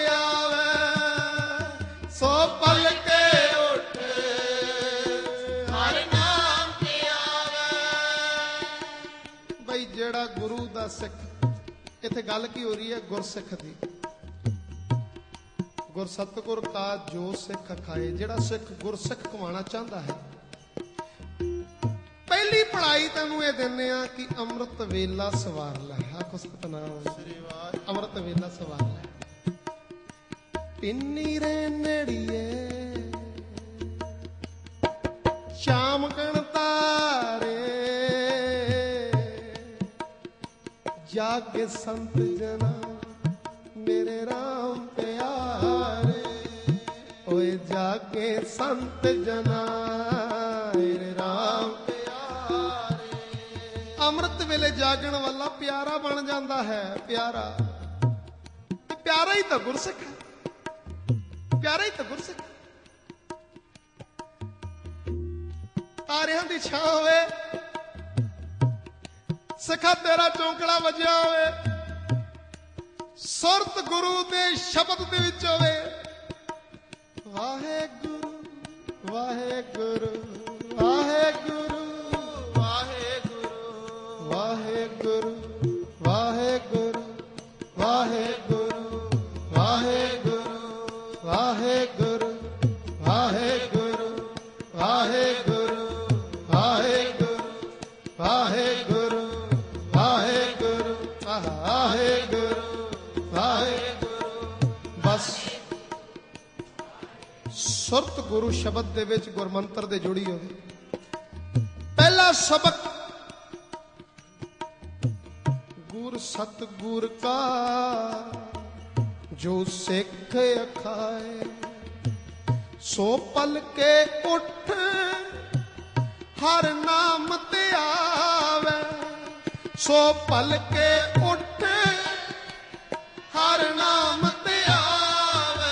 आवे, सो पल के उठ हर नाम ते आवे। बई जेड़ा गुरु दा सिख, इत्थे गल की हो रही है गुरसिख दी। गुर सतगुर का जो सिख खाए, जेड़ा सिख गुरसिख कमाना चाहता है, पहली पढ़ाई तेनू ये देने आ कि अमृत वेला सवार लै। आखो सतनाम, अमृत वेला सवार लै। पिन्नी रे नेड़िए शाम गण तारे, जागे संत जना मेरे राम प्यारे, ओए जागे संत जना मेरे राम प्यारे। अमृत वेले जागण वाला प्यारा बन जाता है। प्यारा प्यारा ही तो गुरसिख है, प्यारा ही तो गुरसिख। तारियां दी छां होवे, सिखा तेरा चौंकड़ा वजया होवे, सुरत गुरु दे शब्द दे विच होवे, वाहे गुरु वाहे गुरु वाहे गुरु वाहे गुरु वाहे गुरु वाहे गुरु वाहे गुरु वाहे गुरु वाहे गुरु वाहे गुरु वाहे गुरु वाहे गुरु वाहे गुरु वाहे गुरु वाहे गुरु वाहे गुरु। बस सुरत गुरु शब्द दे विच गुरमंत्र दे जुड़ी होवे। पहला सबक गुर सतगुर का जो सिख अखाए, सो पल के उठ हर नाम ते आवे, सो पल के उठ हर नाम ते आवे।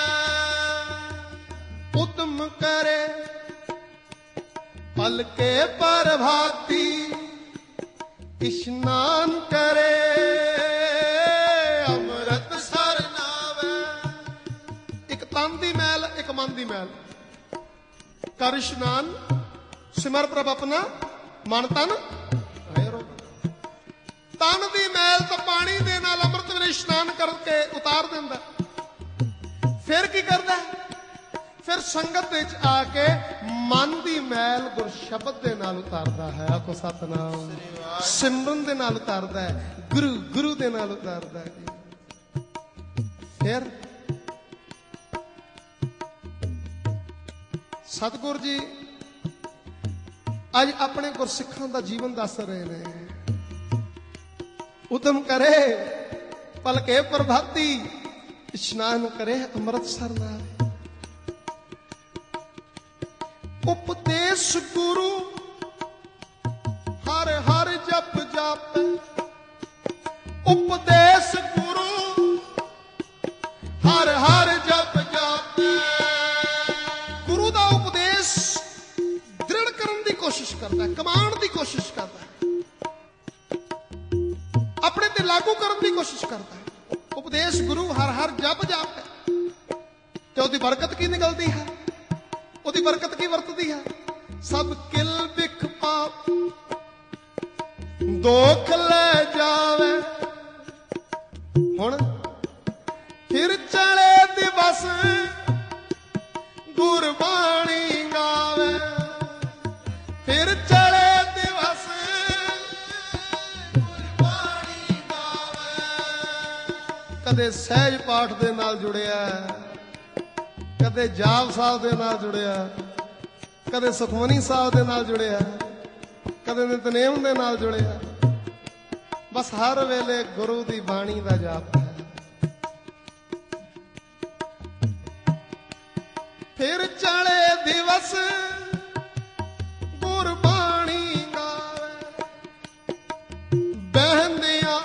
उद्यम करे पल के प्रभाती, स्नान करे अमृत सर नावे। एक तन दी मैल एक मन दी मैल, कर स्नान सिमर प्रभ अपना मन तन रो। तन दी मैल तो पानी दे नाल अमृत वेले स्नान करके उतार दिंदा। फिर की करदा? फिर संगत विच आके मन दी मैल गुर शब्द दे नाल उतारदा है। आखो सतनाम। सिमरन दे नाल उतारदा है, गुरु गुरु दे नाल उतारदा है। फिर सतगुरु जी अज अपने गुरसिखां दा जीवन दस रहे ने। उद्यम करे पल के प्रभाती, स्नान करे अमृत सर नाल। उपदेश गुरु हर हर जप जप, उपदेश गुरु हर हर जप जप। गुरु दा उपदेश दृढ़ करने की कोशिश करता है, कमाण की कोशिश करता है, अपने ते ਜਿਸ ਗੁਰੂ ਹਰ ਹਰ ਜਪ ਜਾਪ ਤੇ ਉਹਦੀ ਬਰਕਤ ਕੀ ਨਿਕਲਦੀ ਹੈ, ਉਹਦੀ ਬਰਕਤ ਕੀ ਵਰਤਦੀ ਹੈ। ਸਭ ਕਿਲ ਬਿਖ ਪਾਪ ਦੁੱਖ ਲੈ ਜਾਵੇ। ਹੁਣ ਫਿਰ ਚਲੇ ਦਿਵਸ ਗੁਰਬਾਣੀ ਗਾਵੇ, ਫਿਰ ਚਲੇ ਦਿਵਸ ਗੁਰਬਾਣੀ ਗਾਵੇ। ਕਦੇ ਸਹਿਜ ਪਾਠ ਦੇ ਨਾਲ ਜੁੜਿਆ, ਕਦੇ ਜਾਪ ਸਾਹਿਬ ਦੇ ਨਾਲ ਜੁੜਿਆ, ਕਦੇ ਸੁਖਮਨੀ ਸਾਹਿਬ ਦੇ ਨਾਲ ਜੁੜਿਆ, ਕਦੇ ਨਿਤਨੇਮ ਦੇ ਨਾਲ ਜੁੜਿਆ। ਬਸ ਹਰ ਵੇਲੇ ਗੁਰੂ ਦੀ ਬਾਣੀ ਦਾ ਜਾਪ ਹੈ। ਫਿਰ ਚਲੇ ਦਿਵਸ ਗੁਰਬਾਣੀ ਗਾਵੇ, ਬਹਿੰਦਿਆਂ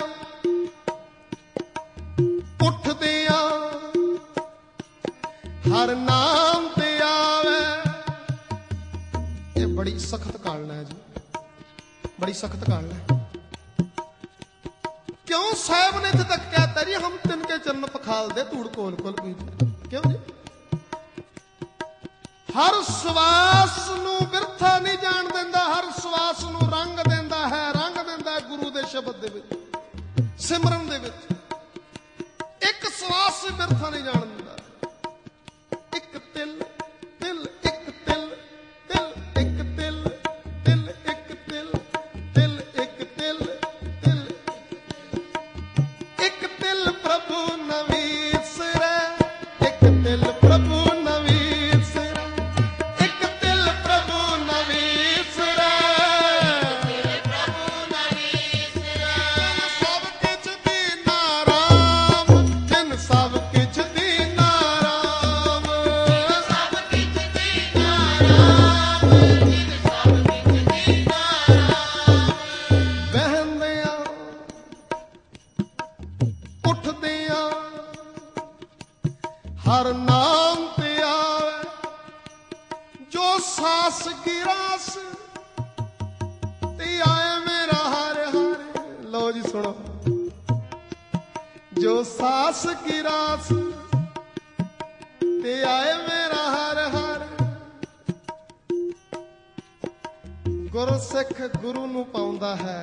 ਉੱਠਦਿਆਂ ਹਰ ਨਾਮ ਤੇ ਆਵੇ। ਇਹ ਬੜੀ ਸਖਤ ਕਾਲਨਾ ਹੈ ਜੀ, ਬੜੀ ਸਖਤ ਕਾਲਨਾ ਹੈ। क्यों साहब ने इतने तक कहता जी हम तिनके चरण पखाल दे धूड़ कोल कोल पीते। क्यों जी? हर सवास नू बिरथा नहीं जान देंदा, हर सवास नू रंग देंदा है, रंग देंदा है गुरु दे शब्द दे विच, सिमरन दे विच। एक सवास से बिरथा नहीं जान देंदा। एक तिल तिल एक तिल तिल एक तिल तिल एक तिल तिल एक तिल तिल एक तिल प्रभु नवीन सिरे, एक तिल प्रभु नवीन सिरे, एक तिल प्रभु नवीन सिरे, प्रभु नवीन सिरे। सब किछ दीना राम, जिन सब किछ दीना राम, सब किछ दीना राम, जिन सब किछ दीना राम। बहंदियां ਉੱਠਦਿਆਂ ਹਰ ਨਾਮ ਤੇ ਆਵੇ, ਜੋ ਸਾਸ ਗਿਰਾਸ ਤੇ ਆਏ ਮੇਰਾ ਹਰ ਹਰ। ਲਓ ਜੀ ਸੁਣੋ, ਜੋ ਸਾਸ ਗਿਰਾਸ ਤੇ ਆਏ ਮੇਰਾ ਹਰ ਹਰ। ਗੁਰੂ ਸਿੱਖ ਗੁਰੂ ਨੂੰ ਪਾਉਂਦਾ ਹੈ।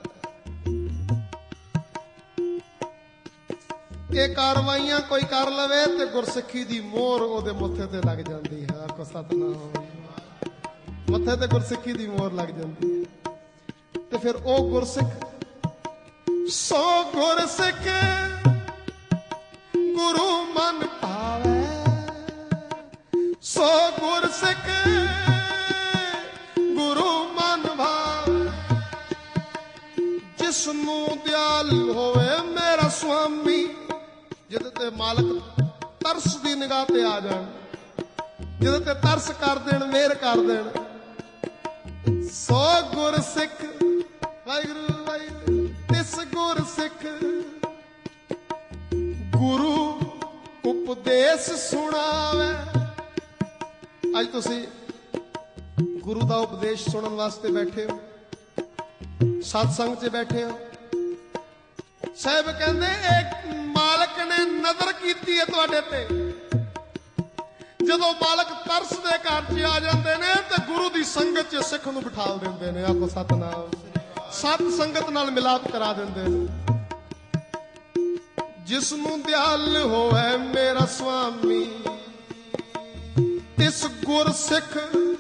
ਇਹ ਕਾਰਵਾਈਆਂ ਕੋਈ ਕਰ ਲਵੇ ਤੇ ਗੁਰਸਿੱਖੀ ਦੀ ਮੋਹਰ ਉਹਦੇ ਮੱਥੇ ਤੇ ਲੱਗ ਜਾਂਦੀ ਹੈ। ਆਖੋ ਸਤਨਾਮ। ਮੱਥੇ ਤੇ ਗੁਰਸਿੱਖੀ ਦੀ ਮੋਹਰ ਲੱਗ ਜਾਂਦੀ ਹੈ ਤੇ ਫਿਰ ਉਹ ਗੁਰਸਿੱਖ ਸੋ ਗੁਰਸਿੱਖ ਗੁਰੂ ਮਨ ਭਾਵੇ, ਸੋ ਗੁਰਸਿੱਖ ਗੁਰੂ ਮਨ ਭਾਵੇ। ਜਿਸ ਨੂੰ ਦਿਆਲ ਹੋਵੇ ਮੇਰਾ ਸੁਆਮੀ, ਜਿਹਦੇ ਤੇ ਮਾਲਕ ਤਰਸ ਦੀ ਨਿਗਾਹ ਤੇ ਆ ਜਾਣ, ਜਿਹਦੇ ਤੇ ਤਰਸ ਕਰ ਦੇਣ, ਮਿਹਰ ਕਰ ਦੇਣ। ਸੋ ਗੁਰਸਿੱਖ ਵਾਹਿਗੁਰੂ ਵਾਹਿਗੁਰੂ, ਤਿਸ ਗੁਰਸਿੱਖ ਗੁਰੂ ਉਪਦੇਸ਼ ਸੁਣਾਵੇ। ਅੱਜ ਤੁਸੀਂ ਗੁਰੂ ਦਾ ਉਪਦੇਸ਼ ਸੁਣਨ ਵਾਸਤੇ ਬੈਠੇ ਹੋ, ਸਤਸੰਗ 'ਚ ਬੈਠੇ ਹੋ। ਸਾਹਿਬ ਕਹਿੰਦੇ ਇੱਕ ਮਾਲਕ ਨੇ ਨਜ਼ਰ ਕੀਤੀ ਹੈ ਤੁਹਾਡੇ ਤੇ। ਜਦੋਂ ਮਾਲਕ ਤਰਸ ਦੇ ਘਰ 'ਚ ਆ ਜਾਂਦੇ ਨੇ ਤੇ ਗੁਰੂ ਦੀ ਸੰਗਤ 'ਚ ਸਿੱਖ ਨੂੰ ਬਿਠਾ ਦਿੰਦੇ ਨੇ। ਆਖੋ ਸਤਨਾਮ। ਸਤ ਸੰਗਤ ਨਾਲ ਮਿਲਾਪ ਕਰਾ ਦਿੰਦੇ ਨੇ। ਜਿਸ ਨੂੰ ਦਿਆਲ ਹੋਵੇ ਮੇਰਾ ਸੁਆਮੀ, ਤਿਸ ਗੁਰ ਸਿੱਖ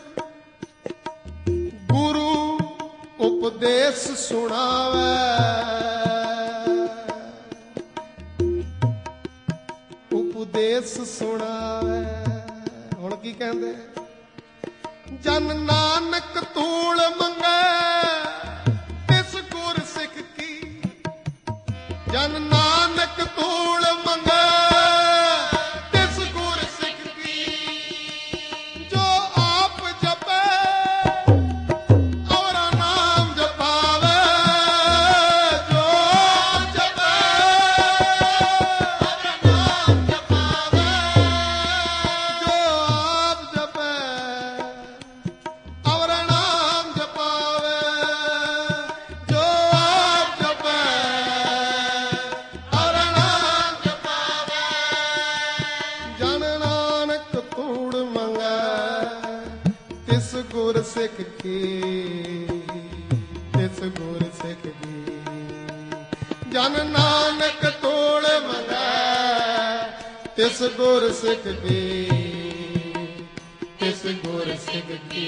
ਗੁਰੂ ਉਪਦੇਸ਼ ਸੁਣਾਵੇ। ਉਪਦੇਸ਼ ਸੁਣਾਵੇ। ਹੁਣ ਕੀ ਕਹਿੰਦੇ? ਜਨ ਨਾਨਕ ਤੂਲ ਮੰਗੇ ਤਿਸ ਗੁਰ ਸਿੱਖ ਕੀ, ਜਨ ਨਾਨਕ ਤੂਲ ਮੰਗੇ ਤਿਸ ਗੁਰ ਸਿੱਖ ਕੀ। ਜੋ ਆਪ ਜਪੇ ਔਰ ਨਾਮ ਜਪਾਵੇ, ਜੋ ਆਪ ਜਪੇ ਔਰ ਨਾਮ ਜਪਾਵੇ, ਜੋ ਆਪ ਜਪੇ ਔਰ ਨਾਮ ਜਪਾਵੇ, ਜੋ ਆਪ ਜਪੇ ਔਰ ਨਾਮ ਜਪਾਵੇ। सिख की तिस गुर सिख की जन नानक तोड़ मंगै तिस गुर सिख की तिस गुर सिख की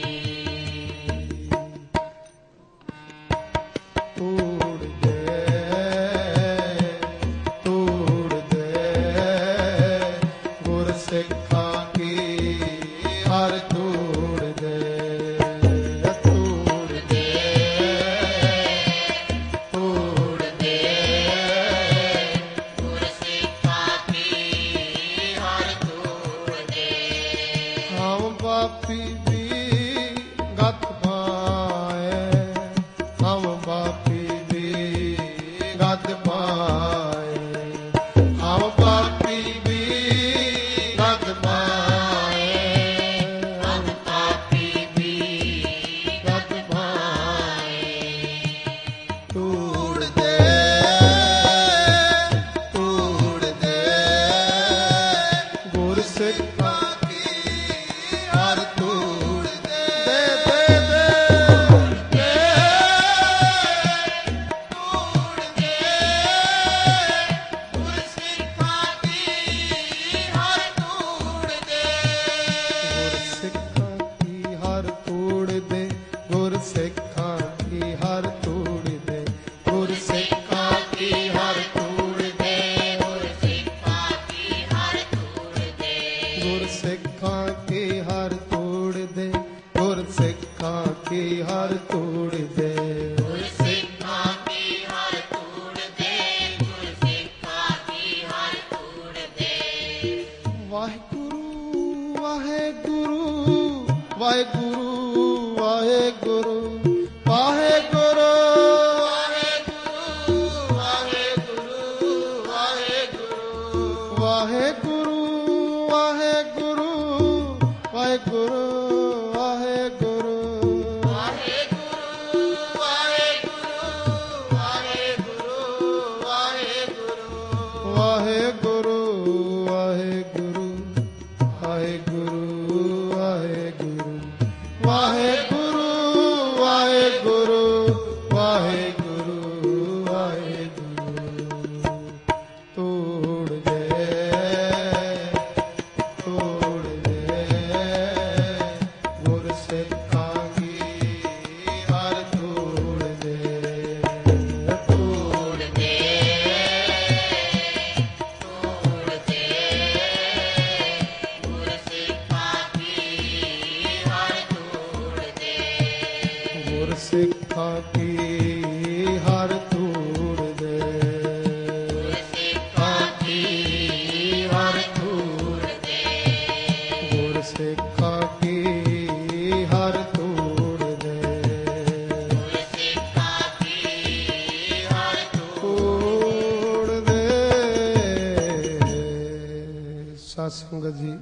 ਸੰਗਤ ਜੀ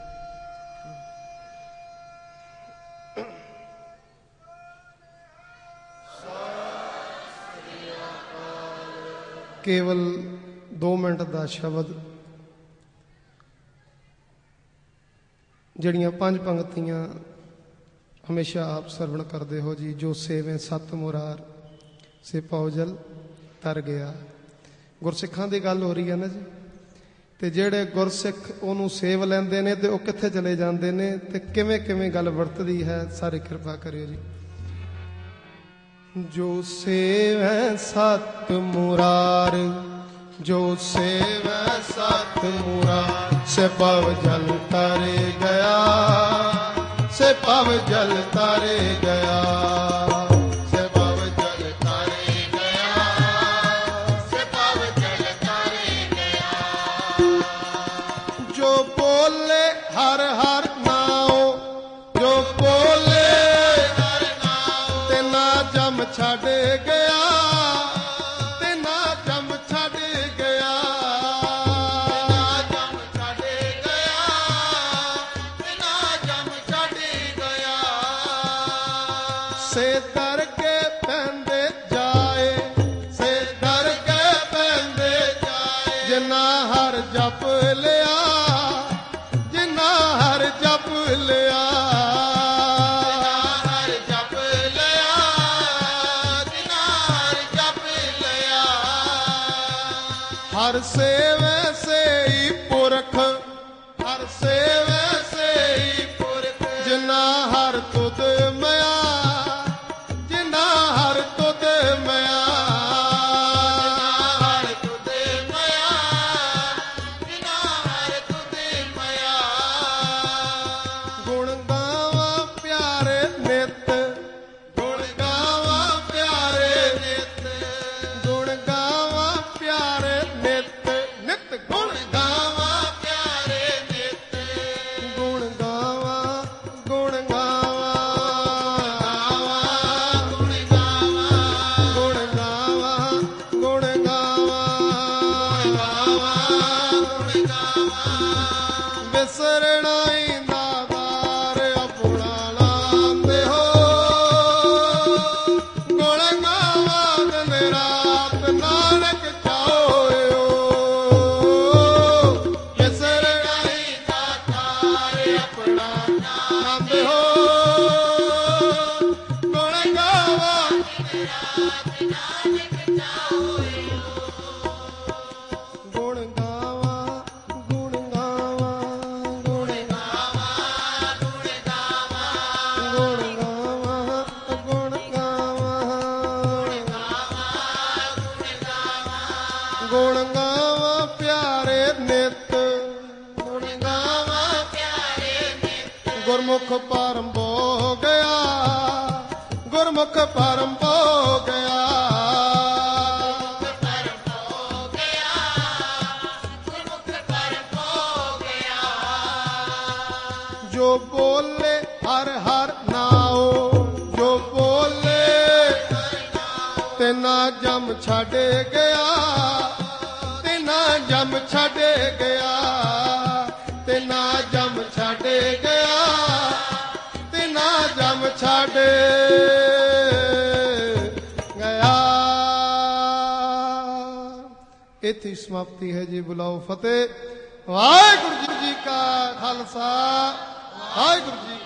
ਕੇਵਲ ਦੋ ਮਿੰਟ ਦਾ ਸ਼ਬਦ ਜਿਹੜੀਆਂ ਪੰਜ ਪੰਕਤੀਆਂ ਹਮੇਸ਼ਾ ਆਪ ਸਰਵਣ ਕਰਦੇ ਹੋ ਜੀ। ਜੋ ਸੇਵੇਂ ਸਤ ਮੁਰਾਰ ਸੇ ਪਉਜਲ ਤਰ ਗਿਆ। ਗੁਰਸਿੱਖਾਂ ਦੀ ਗੱਲ ਹੋ ਰਹੀ ਹੈ ਨਾ ਜੀ। ਤੇ ਜਿਹੜੇ ਗੁਰਸਿੱਖ ਉਹਨੂੰ ਸੇਵ ਲੈਂਦੇ ਨੇ ਤੇ ਉਹ ਕਿੱਥੇ ਚਲੇ ਜਾਂਦੇ ਨੇ ਤੇ ਕਿਵੇਂ ਕਿਵੇਂ ਗੱਲ ਵਰਤਦੀ ਹੈ, ਸਾਰੇ ਕਿਰਪਾ ਕਰਿਓ ਜੀ। ਜੋ ਸੇਵੈ ਸਤ ਮੁਰਾਰ ਜੋ ਸੇਵੈ ਸਤ ਮੁਰਾਰ ਸੇ ਪਵ ਜਲ ਤਰ ਗਿਆ ਸੇ ਪਵ ਜਲ ਤਰ ਗਿਆ हर हर नाओ जो बोले हर नाओ ते ना जम छड़ गया ते ना जम छड़ गया ना जम छड़ गया ते ना जम छड़ गया से दर के पैंदे जाए से दर के पैंदे जाए जिन्ना हर जप लिया हर जप लिया ਨੰਦ ਹੋ ਗੁਣ ਗਾਵਾਂ ਗੁਣ ਗਾਵਾਂ ਗੁਣ ਗਾਵਾਂ ਗੁਣ ਗਾਵਾਂ ਗੁਣ ਗਾਵਾਂ ਗੁਣ ਗਾਵਾਂ ਗੁਣ ਗਾਵਾਂ ਪਿਆਰੇ ਨਿਤ ਗੁਣ ਗਾਵਾਂ ਪਿਆਰੇ ਨਿਤ ਗੁਰਮੁਖ ਪਰਮ ਹੋ ਗਿਆ ਗੁਰਮੁਖ ਪਰਮ ਹੋ ਗਿਆ ਜੋ ਬੋਲੇ ਹਰ ਹਰ ਨਾਉ ਜੋ ਬੋਲੇ ਤਿਨਾ ਜਮ ਛੱਡ ਗਿਆ ਤਿਨਾ ਜਮ ਛੱਡ ਗਿਆ ਤਿਨਾ ਜਮ ਛੱਡ ਗਿਆ ਤਿਨਾ ਜਮ ਛੱਡ ਗਿਆ। ਇੱਥੇ ਸਮਾਪਤੀ ਹੈ ਜੀ। ਬੁਲਾਓ ਫਤਿਹ। ਵਾਹਿਗੁਰੂ ਜੀ ਕਾ ਖਾਲਸਾ ਵਾਹਿਗੁਰੂ ਜੀ